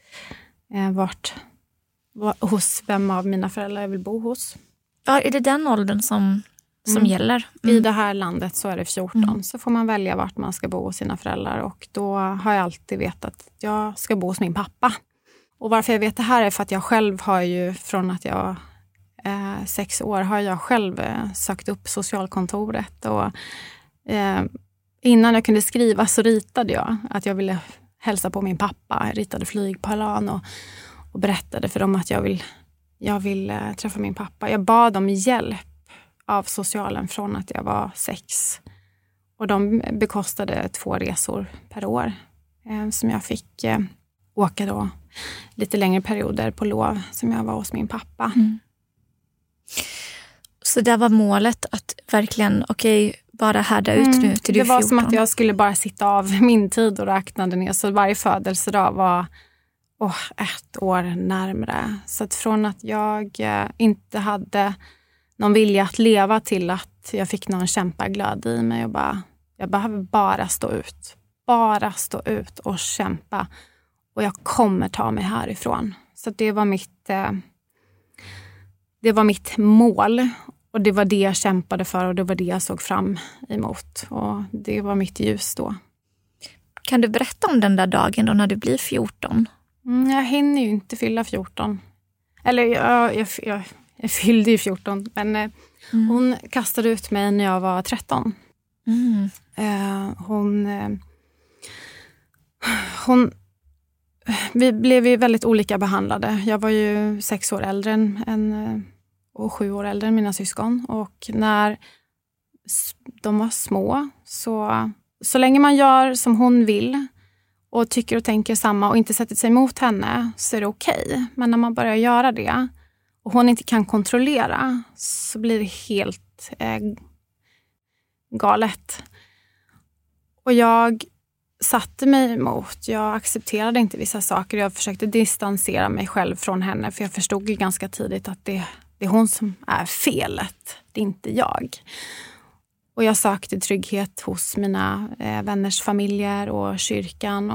hos vem av mina föräldrar jag vill bo hos. Ja, är det den åldern som gäller? I det här landet så är det 14. Så får man välja vart man ska bo hos sina föräldrar. Och då har jag alltid vetat att jag ska bo hos min pappa. Och varför jag vet det här är för att jag själv har ju, från att jag är 6 år, har jag själv sökt upp socialkontoret. Och innan jag kunde skriva så ritade jag att jag ville hälsa på min pappa. Jag ritade flygplan och berättade för dem att jag vill träffa min pappa. Jag bad om hjälp av socialen från att jag var 6. Och de bekostade 2 resor per år som jag fick åka då lite längre perioder på lov som jag var hos min pappa. Så det var målet att verkligen, bara härda ut nu till du är 14. Det var som att jag skulle bara sitta av min tid och räkna ner. Så varje födelsedag var 1 år närmare. Så att från att jag inte hade någon vilja att leva till att jag fick någon kämpaglöd i mig. Och jag behöver bara stå ut. Bara stå ut och kämpa. Och jag kommer ta mig härifrån. Så det var mitt mål. Och det var det jag kämpade för och det var det jag såg fram emot. Och det var mitt ljus då. Kan du berätta om den där dagen då när du blir 14? Jag hinner ju inte fylla 14. Eller jag fyllde ju 14. Men hon kastade ut mig när jag var 13. Vi blev ju väldigt olika behandlade. Jag var ju 6 år äldre och 7 år äldre än mina syskon. Och när de var små så länge man gör som hon vill och tycker och tänker samma och inte sätter sig emot henne så är det okej. Men när man börjar göra det och hon inte kan kontrollera så blir det helt galet. Och jag satte mig emot. Jag accepterade inte vissa saker. Jag försökte distansera mig själv från henne. För jag förstod ju ganska tidigt att det är hon som är felet. Det är inte jag. Och jag sökte trygghet hos mina vänners familjer och kyrkan.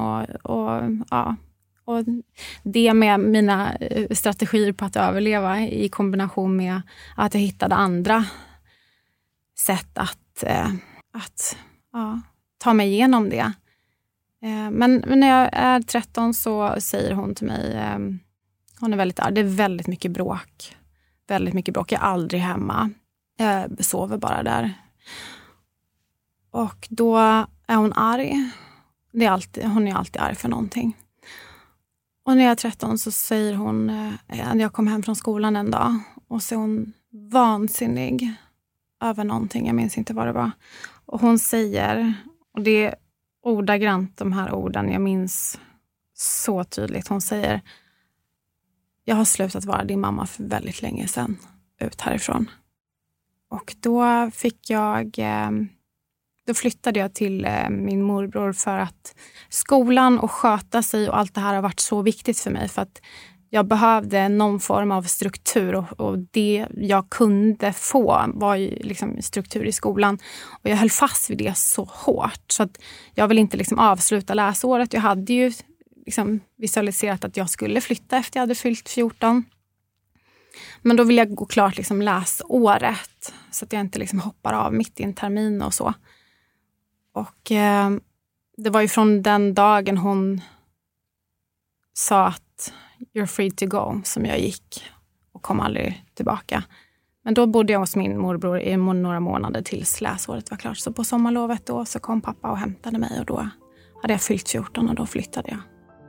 Och det med mina strategier på att överleva i kombination med att jag hittade andra sätt att ta mig igenom det. Men när jag är 13 så säger hon till mig, hon är väldigt arg, det är väldigt mycket bråk. Väldigt mycket bråk, jag är aldrig hemma. Jag sover bara där. Och då är hon arg. Hon är alltid arg för någonting. Och när jag är 13 så säger hon, när jag kom hem från skolan en dag, och så är hon vansinnig över någonting, jag minns inte vad det var. Och hon säger, och det är ordagrant de här orden, jag minns så tydligt, hon säger: jag har slutat vara din mamma för väldigt länge sedan, ut härifrån. Och då flyttade jag till min morbror för att skolan och sköta sig och allt det här har varit så viktigt för mig. För att jag behövde någon form av struktur och det jag kunde få var ju liksom struktur i skolan. Och jag höll fast vid det så hårt så att jag vill inte liksom avsluta läsåret. Jag hade ju liksom visualiserat att jag skulle flytta efter jag hade fyllt 14. Men då vill jag gå klart liksom läsåret så att jag inte liksom hoppar av mitt i en termin och så. Och det var ju från den dagen hon sa att you're free to go som jag gick och kom aldrig tillbaka. Men då bodde jag hos min morbror i några månader tills läsåret var klart. Så på sommarlovet då så kom pappa och hämtade mig och då hade jag fyllt 14 och då flyttade jag.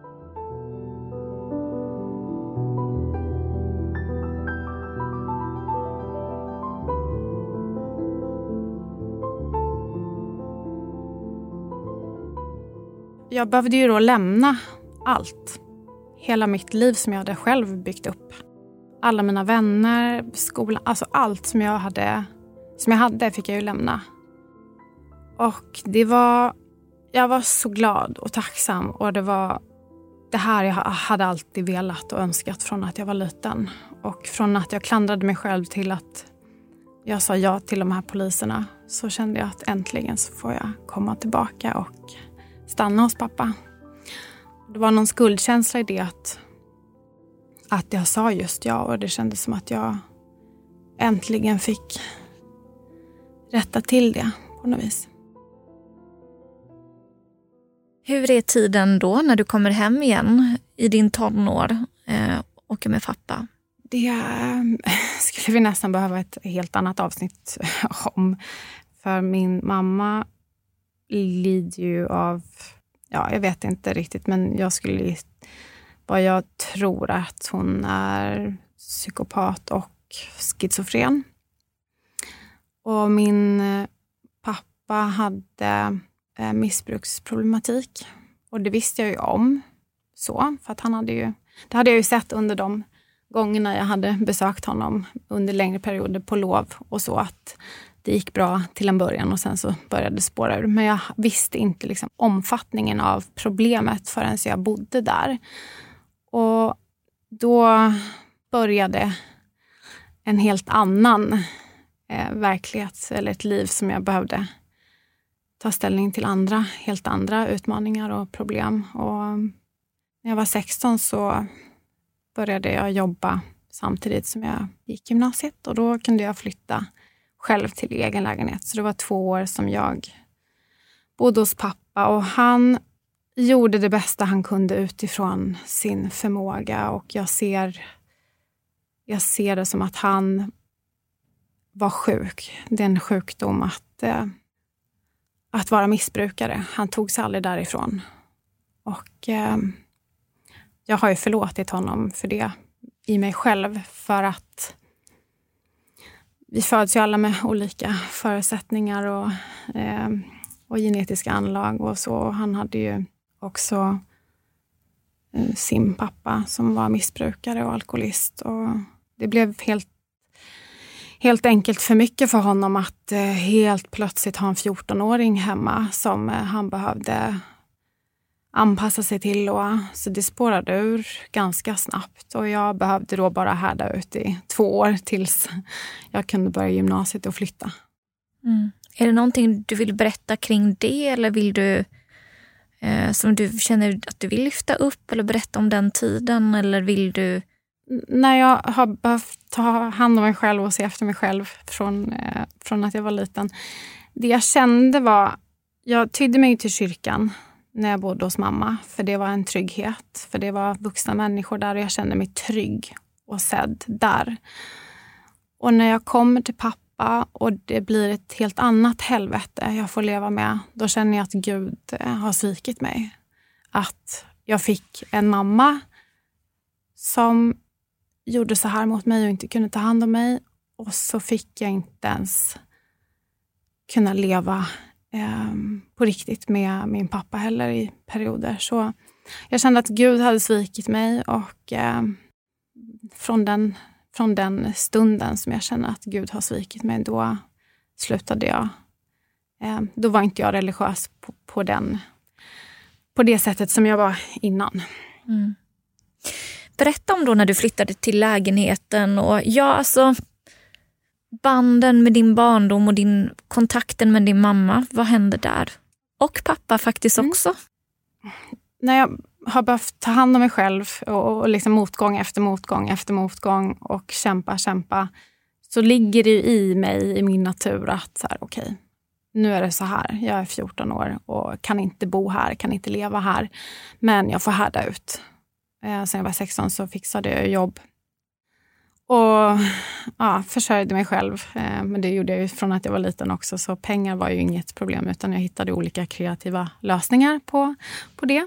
Jag behövde ju då lämna allt. Hela mitt liv som jag hade själv byggt upp. Alla mina vänner, skolan, alltså allt som jag hade fick jag ju lämna. Och jag var så glad och tacksam. Och det var det här jag hade alltid velat och önskat från att jag var liten. Och från att jag klandrade mig själv till att jag sa ja till de här poliserna. Så kände jag att äntligen så får jag komma tillbaka och stanna hos pappa. Det var någon skuldkänsla i det att jag sa just ja. Och det kändes som att jag äntligen fick rätta till det på något vis. Hur är tiden då när du kommer hem igen i din tonår och med pappa? Det skulle vi nästan behöva ett helt annat avsnitt om. För min mamma lider ju av, jag vet inte riktigt, men jag tror att hon är psykopat och schizofren. Och min pappa hade missbruksproblematik. Och det visste jag ju om. Så, för att det hade jag ju sett under de gångerna jag hade besökt honom under längre perioder på lov och så, att det gick bra till en början och sen så började det spåra ur. Men jag visste inte liksom omfattningen av problemet förrän jag bodde där. Och då började en helt annan verklighet eller ett liv som jag behövde ta ställning till helt andra utmaningar och problem. Och när jag var 16 så började jag jobba samtidigt som jag gick gymnasiet. Och då kunde jag flytta själv till egen lägenhet. Så det var 2 år som jag bodde hos pappa. Och han gjorde det bästa han kunde utifrån sin förmåga. Och jag ser det som att han var sjuk. Det är en sjukdom att vara missbrukare. Han tog sig aldrig därifrån. Och jag har ju förlåtit honom för det i mig själv. För att vi föds ju alla med olika förutsättningar och genetiska anlag och så. Han hade ju också sin pappa som var missbrukare och alkoholist. Och det blev helt enkelt för mycket för honom att helt plötsligt ha en 14-åring hemma som han behövde anpassa sig till. Så det spårade ur ganska snabbt och jag behövde då bara härda ut i 2 år tills jag kunde börja gymnasiet och flytta. Mm. Är det någonting du vill berätta kring det, eller vill du som du känner att du vill lyfta upp eller berätta om den tiden, eller vill du? När jag har behövt ta hand om mig själv och se efter mig själv från att jag var liten. Det jag kände var, jag tydde mig till kyrkan när jag bodde hos mamma. För det var en trygghet. För det var vuxna människor där och jag kände mig trygg och sedd där. Och när jag kommer till pappa och det blir ett helt annat helvete jag får leva med. Då känner jag att Gud har svikit mig. Att jag fick en mamma som gjorde så här mot mig och inte kunde ta hand om mig. Och så fick jag inte ens kunna leva på riktigt med min pappa heller i perioder. Så jag kände att Gud hade svikit mig och från den stunden som jag känner att Gud har svikit mig, då slutade jag. Då var inte jag religiös på det sättet som jag var innan. Mm. Berätta om då när du flyttade till lägenheten och banden med din barndom och kontakten med din mamma. Vad hände där? Och pappa faktiskt också. När jag har behövt ta hand om mig själv och liksom motgång efter motgång och kämpa, så ligger det i mig, i min natur att så här, okej, nu är det så här. Jag är 14 år och kan inte bo här, kan inte leva här. Men jag får härda ut. Sen jag var 16 så fixade jag jobb. Och försörjde mig själv. Men det gjorde jag ju från att jag var liten också. Så pengar var ju inget problem, utan jag hittade olika kreativa lösningar på det.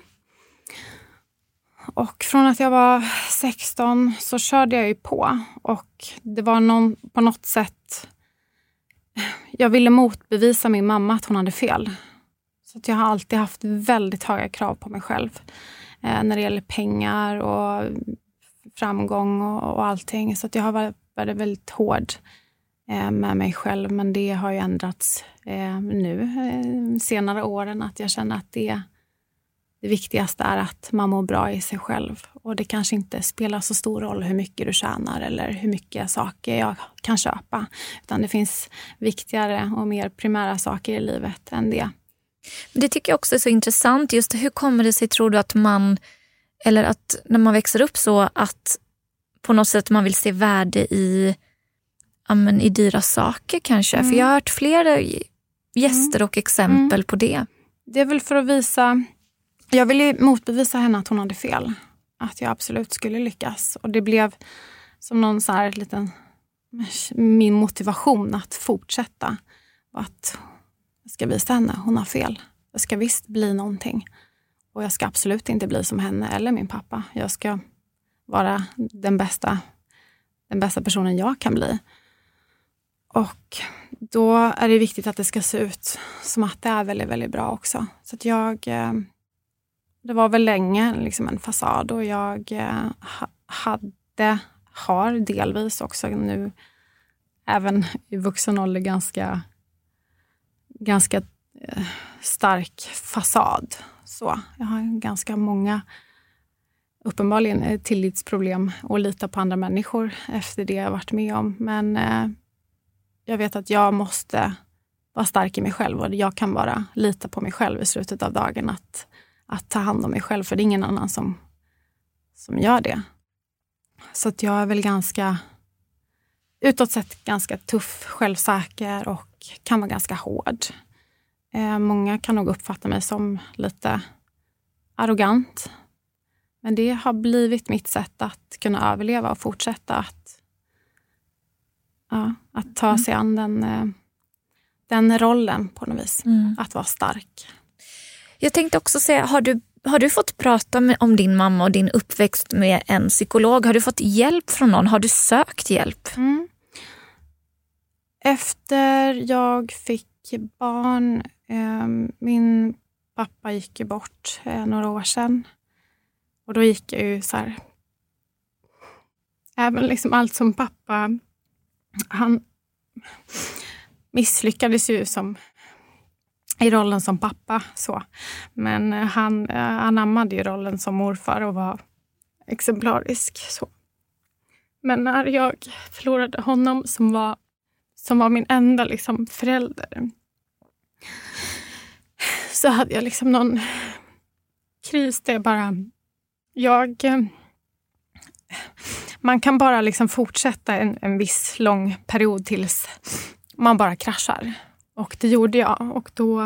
Och från att jag var 16 så körde jag ju på. Och det var på något sätt... Jag ville motbevisa min mamma att hon hade fel. Så att jag har alltid haft väldigt höga krav på mig själv. När det gäller pengar och framgång och allting. Så att jag har varit väldigt hård med mig själv. Men det har ju ändrats nu, senare åren. Att jag känner att det viktigaste är att man mår bra i sig själv. Och det kanske inte spelar så stor roll hur mycket du tjänar eller hur mycket saker jag kan köpa. Utan det finns viktigare och mer primära saker i livet än det. Det tycker jag också är så intressant. Just hur kommer det sig, tror du, att när man växer upp så att på något sätt man vill se värde i dyra saker kanske? För jag har hört flera gäster och exempel på det. Det är väl för att visa... Jag ville motbevisa henne att hon hade fel. Att jag absolut skulle lyckas. Och det blev som någon så här liten... Min motivation att fortsätta. Och att jag ska visa henne, hon har fel. Jag ska visst bli någonting. Och jag ska absolut inte bli som henne eller min pappa. Jag ska vara den bästa personen jag kan bli. Och då är det viktigt att det ska se ut som att det är väldigt, väldigt bra också. Så att det var väl länge liksom en fasad. Och jag har delvis också nu, även i vuxen ålder, ganska stark fasad. Så jag har ganska många uppenbarligen tillitsproblem och lita på andra människor efter det jag varit med om. Men jag vet att jag måste vara stark i mig själv och jag kan bara lita på mig själv i slutet av dagen att ta hand om mig själv, för det är ingen annan som gör det. Så att jag är väl utåt sett ganska tuff, självsäker och kan vara ganska hård. Många kan nog uppfatta mig som lite arrogant. Men det har blivit mitt sätt att kunna överleva och fortsätta att ta sig an den rollen på något vis. Att vara stark. Jag tänkte också säga, har du fått prata om din mamma och din uppväxt med en psykolog? Har du fått hjälp från någon? Har du sökt hjälp? Efter jag fick barn, min pappa gick ju bort några år sedan. Och då gick jag ju så här, även liksom allt som pappa, han misslyckades ju i rollen som pappa. Så. Men han anammade ju rollen som morfar och var exemplarisk. Så. Men när jag förlorade honom som var min enda liksom förälder, så hade jag liksom någon kris där man kan bara liksom fortsätta en viss lång period tills man bara kraschar. Och det gjorde jag. Och då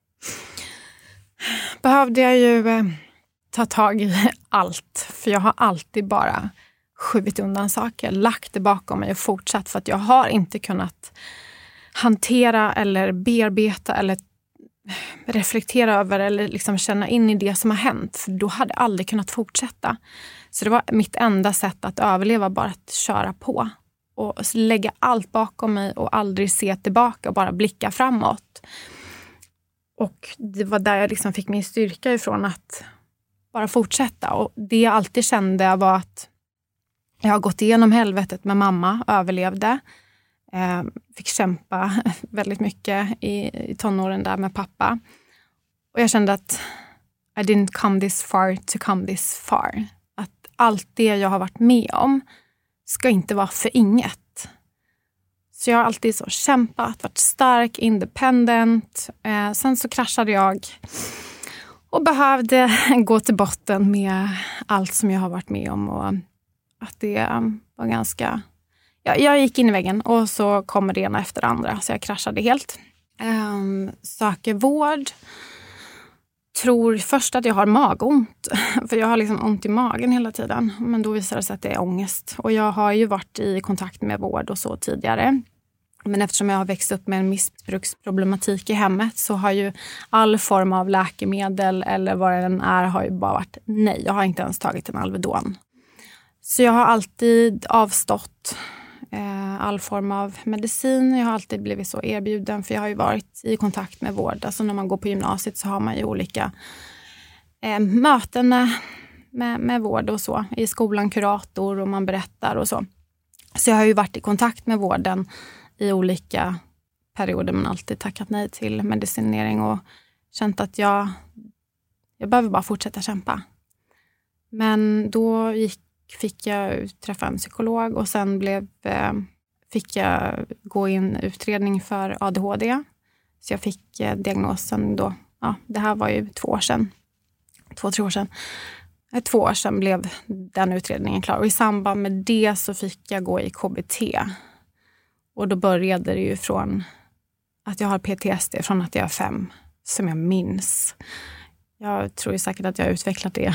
behövde jag ju ta tag i allt. För jag har alltid bara skjutit undan saker, lagt det bakom mig och fortsatt. För att jag har inte kunnat hantera eller bearbeta eller reflektera över eller liksom känna in i det som har hänt. För då hade jag aldrig kunnat fortsätta. Så det var mitt enda sätt att överleva, bara att köra på. Och lägga allt bakom mig och aldrig se tillbaka och bara blicka framåt. Och det var där jag liksom fick min styrka ifrån, att bara fortsätta. Och det jag alltid kände var att jag har gått igenom helvetet med mamma, överlevde. Fick kämpa väldigt mycket i tonåren där med pappa. Och jag kände att I didn't come this far to come this far. Att allt det jag har varit med om ska inte vara för inget. Så jag har alltid så kämpat, varit stark, independent. Sen så kraschade jag och behövde gå till botten med allt som jag har varit med om. Och att det var ganska... Jag gick in i väggen och så kommer det ena efter det andra. Så jag kraschade helt. Söker vård. Tror först att jag har magont. För jag har liksom ont i magen hela tiden. Men då visar det sig att det är ångest. Och jag har ju varit i kontakt med vård och så tidigare. Men eftersom jag har växt upp med en missbruksproblematik i hemmet så har ju all form av läkemedel eller vad det än är har ju bara varit nej. Jag har inte ens tagit en Alvedon. Så jag har alltid avstått all form av medicin. Jag har alltid blivit så erbjuden, för jag har ju varit i kontakt med vård. Alltså när man går på gymnasiet så har man ju olika möten med vård och så. I skolan kurator och man berättar och så. Så jag har ju varit i kontakt med vården i olika perioder, men alltid tackat nej till medicinering och känt att jag behöver bara fortsätta kämpa. Men då fick jag träffa en psykolog och sen fick jag gå i en utredning för ADHD. Så jag fick diagnosen då. Ja, det här var ju 2 år sedan. 2-3 år sedan. 2 år sedan blev den utredningen klar. Och i samband med det så fick jag gå i KBT. Och då började det ju från att jag har PTSD från att jag är 5. Som jag minns. Jag tror ju säkert att jag har utvecklat det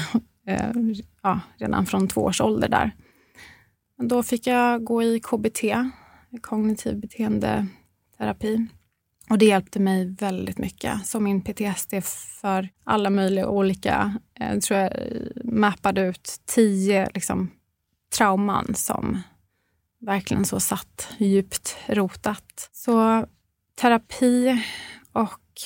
redan från 2 års ålder där. Då fick jag gå i KBT, kognitiv beteendeterapi. Och det hjälpte mig väldigt mycket. Så min PTSD för alla möjliga olika, tror jag mappade ut 10 liksom, trauman som verkligen så satt djupt rotat. Så terapi och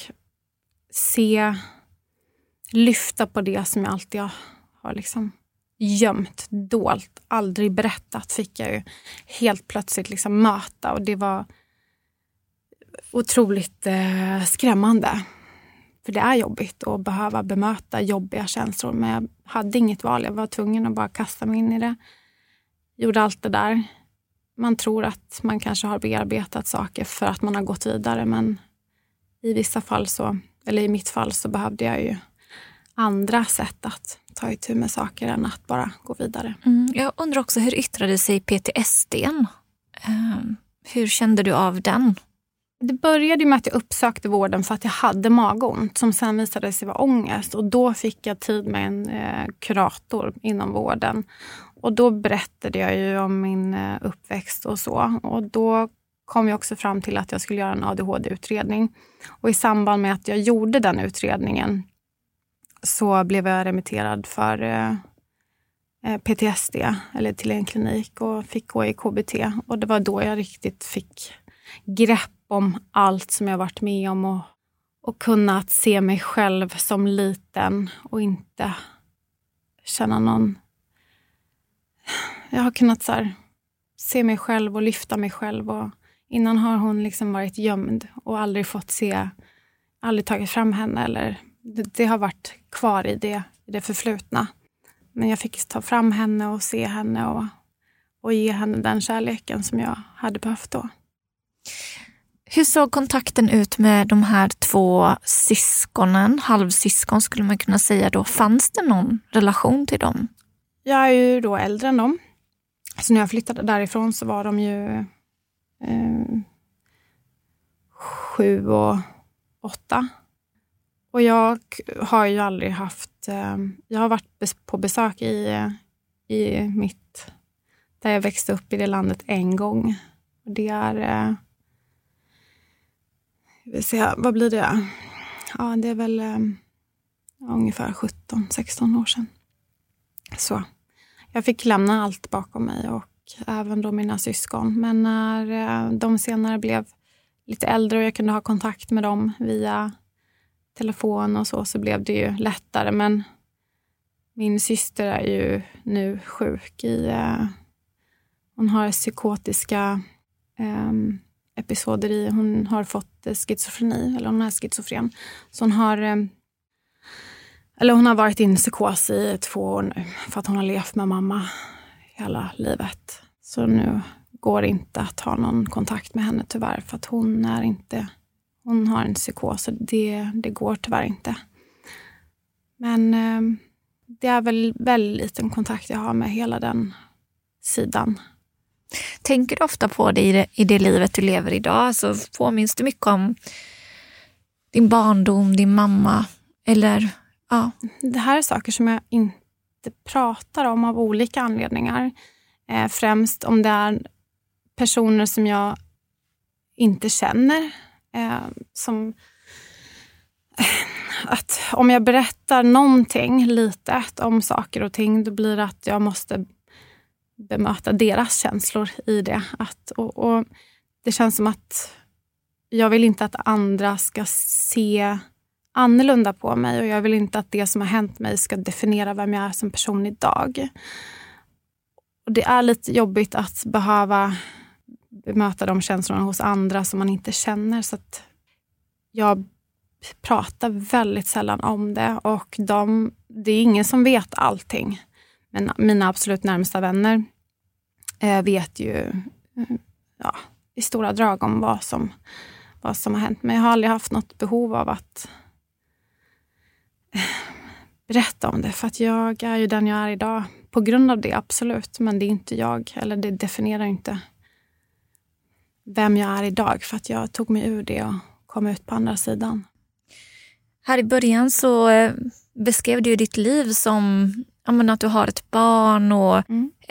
lyfta på det som jag alltid har liksom gömt, dolt, aldrig berättat, fick jag ju helt plötsligt liksom möta. Och det var otroligt skrämmande. För det är jobbigt att behöva bemöta jobbiga känslor. Men jag hade inget val, jag var tvungen att bara kasta mig in i det. Gjorde allt det där. Man tror att man kanske har bearbetat saker för att man har gått vidare. Men i vissa fall eller i mitt fall så behövde jag ju andra sätt att ta itu med saker än att bara gå vidare. Jag undrar också, hur yttrade sig PTSD:n? Hur kände du av den? Det började med att jag uppsökte vården för att jag hade magont som sen visade sig vara ångest. Och då fick jag tid med en kurator inom vården. Och då berättade jag ju om min uppväxt och så. Och då kom jag också fram till att jag skulle göra en ADHD-utredning. Och i samband med att jag gjorde den utredningen så blev jag remitterad för PTSD eller till en klinik och fick gå i KBT. Och det var då jag riktigt fick grepp om allt som jag varit med om och kunnat se mig själv som liten och inte känna någon... Jag har kunnat så här, se mig själv och lyfta mig själv. Och innan har hon liksom varit gömd och aldrig tagit fram henne. Eller det har varit kvar i det förflutna. Men jag fick ta fram henne och se henne och ge henne den kärleken som jag hade behövt då. Hur såg kontakten ut med de här 2 syskonen, halvsyskon skulle man kunna säga då? Fanns det någon relation till dem? Jag är ju då äldre än dem. Så när jag flyttade därifrån så var de ju 7 och 8. Och jag har ju aldrig haft... jag har varit på besök i mitt... Där jag växte upp i det landet en gång. Och det är... jag vill säga, vad blir det? Ja, det är väl ungefär 17-16 år sedan. Så jag fick lämna allt bakom mig och även då mina syskon. Men när de senare blev lite äldre och jag kunde ha kontakt med dem via telefon och så blev det ju lättare. Men min syster är ju nu sjuk hon har psykotiska episoder hon har fått schizofreni, eller hon är schizofren. Så hon har varit i en psykos i 2 år nu för att hon har levt med mamma hela livet. Så nu går det inte att ha någon kontakt med henne tyvärr för att hon har en psykos så det går tyvärr inte. Men det är väl väldigt liten kontakt jag har med hela den sidan. Tänker du ofta på det i det livet du lever idag? Så påminns du mycket om din barndom, din mamma? Eller, ja. Det här är saker som jag inte pratar om av olika anledningar. Främst om det är personer som jag inte känner. Som att om jag berättar någonting litet om saker och ting, då blir det att jag måste bemöta deras känslor i det. Och det känns som att jag vill inte att andra ska se annorlunda på mig och jag vill inte att det som har hänt mig ska definiera vem jag är som person idag. Och det är lite jobbigt att behöva bemöta de känslorna hos andra som man inte känner, så att jag pratar väldigt sällan om det och det är ingen som vet allting. Men mina absolut närmsta vänner vet ju i stora drag om vad som har hänt. Men jag har aldrig haft något behov av att berätta om det. För att jag är ju den jag är idag. På grund av det, absolut. Men det är inte jag. Eller det definierar inte vem jag är idag. För att jag tog mig ur det och kom ut på andra sidan. Här i början så beskrev du ditt liv som att du har ett barn och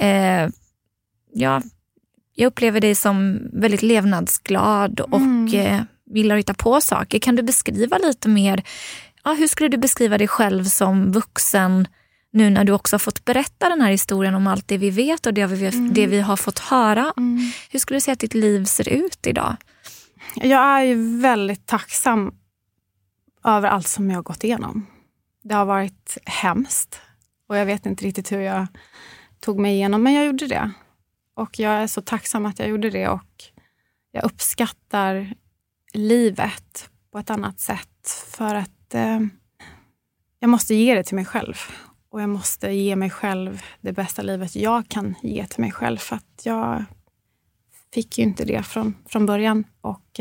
jag upplever dig som väldigt levnadsglad och vill hitta på saker. Kan du beskriva lite mer, hur skulle du beskriva dig själv som vuxen nu när du också har fått berätta den här historien om allt det vi vet och det vi har fått höra? Hur skulle du säga att ditt liv ser ut idag? Jag är ju väldigt tacksam över allt som jag har gått igenom. Det har varit hemskt. Och jag vet inte riktigt hur jag tog mig igenom, men jag gjorde det. Och jag är så tacksam att jag gjorde det och jag uppskattar livet på ett annat sätt. För att jag måste ge det till mig själv. Och jag måste ge mig själv det bästa livet jag kan ge till mig själv. För att jag fick ju inte det från början. Och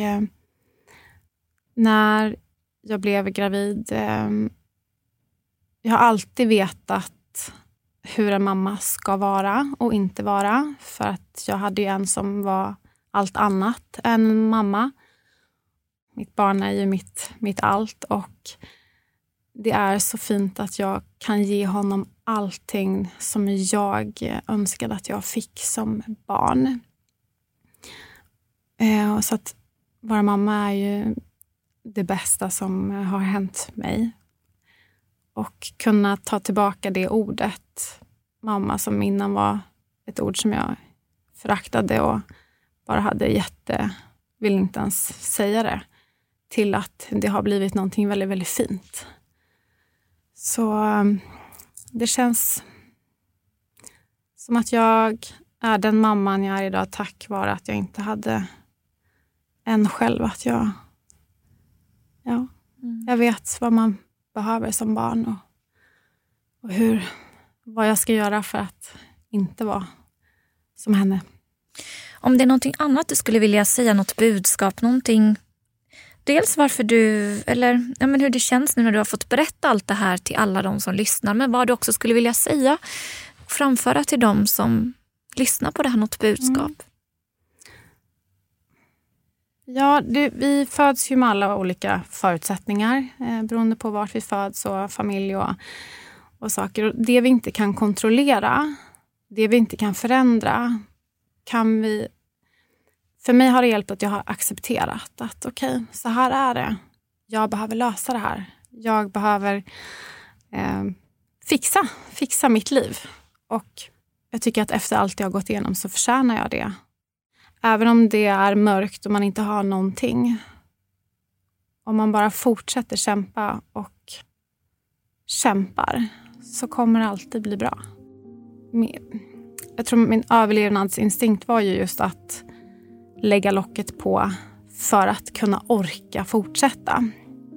när jag blev gravid... jag har alltid vetat hur en mamma ska vara och inte vara. För att jag hade ju en som var allt annat än mamma. Mitt barn är ju mitt allt. Och det är så fint att jag kan ge honom allting som jag önskade att jag fick som barn. Så att vara mamma är ju det bästa som har hänt mig. Och kunna ta tillbaka det ordet, mamma, som innan var ett ord som jag föraktade och bara hade vill inte ens säga det, till att det har blivit någonting väldigt, väldigt fint. Så det känns som att jag är den mamman jag är idag tack vare att jag inte hade en själv. Att jag vet vad man behöver som barn och vad jag ska göra för att inte vara som henne. Om det är någonting annat du skulle vilja säga, något budskap, någonting. Dels varför du, eller hur det känns nu när du har fått berätta allt det här till alla de som lyssnar. Men vad du också skulle vilja säga och framföra till de som lyssnar på det här, något budskap. Ja, vi föds ju med alla olika förutsättningar beroende på vart vi föds och familj och saker. Och det vi inte kan kontrollera, det vi inte kan förändra, kan vi... För mig har det hjälpt att jag har accepterat att okej, så här är det. Jag behöver lösa det här. Jag behöver fixa mitt liv. Och jag tycker att efter allt jag har gått igenom så förtjänar jag det. Även om det är mörkt och man inte har någonting. Om man bara fortsätter kämpa och kämpar så kommer det alltid bli bra. Jag tror min överlevnadsinstinkt var ju just att lägga locket på för att kunna orka fortsätta.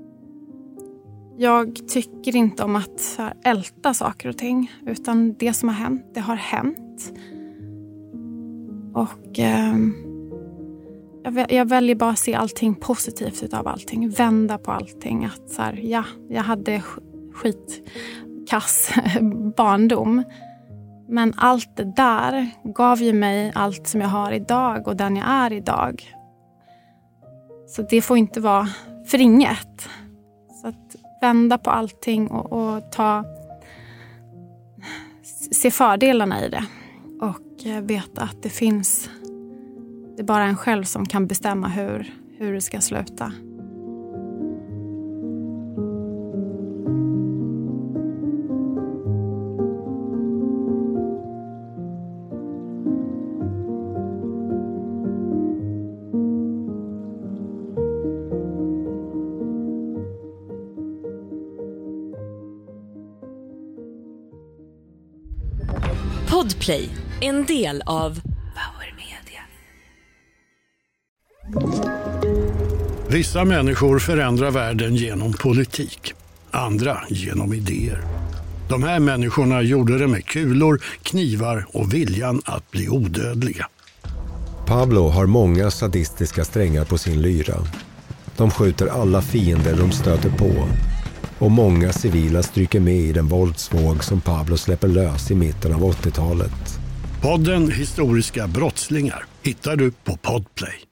Jag tycker inte om att älta saker och ting, utan det som har hänt, det har hänt. Och jag väljer bara att se allting positivt utav allting. Vända på allting. Att så här, jag hade skitkass barndom. Men allt det där gav ju mig allt som jag har idag och den jag är idag. Så det får inte vara för inget. Så att vända på allting och se fördelarna i det. Och veta att det är bara en själv som kan bestämma hur det ska sluta. Podplay, en del av Power Media. Vissa människor förändrar världen genom politik, andra genom idéer. De här människorna gjorde det med kulor, knivar och viljan att bli odödliga. Pablo har många sadistiska strängar på sin lyra. De skjuter alla fiender de stöter på. Och många civila stryker med i den våldsvåg som Pablo släpper lös i mitten av 80-talet. Podden Historiska brottslingar hittar du på Podplay.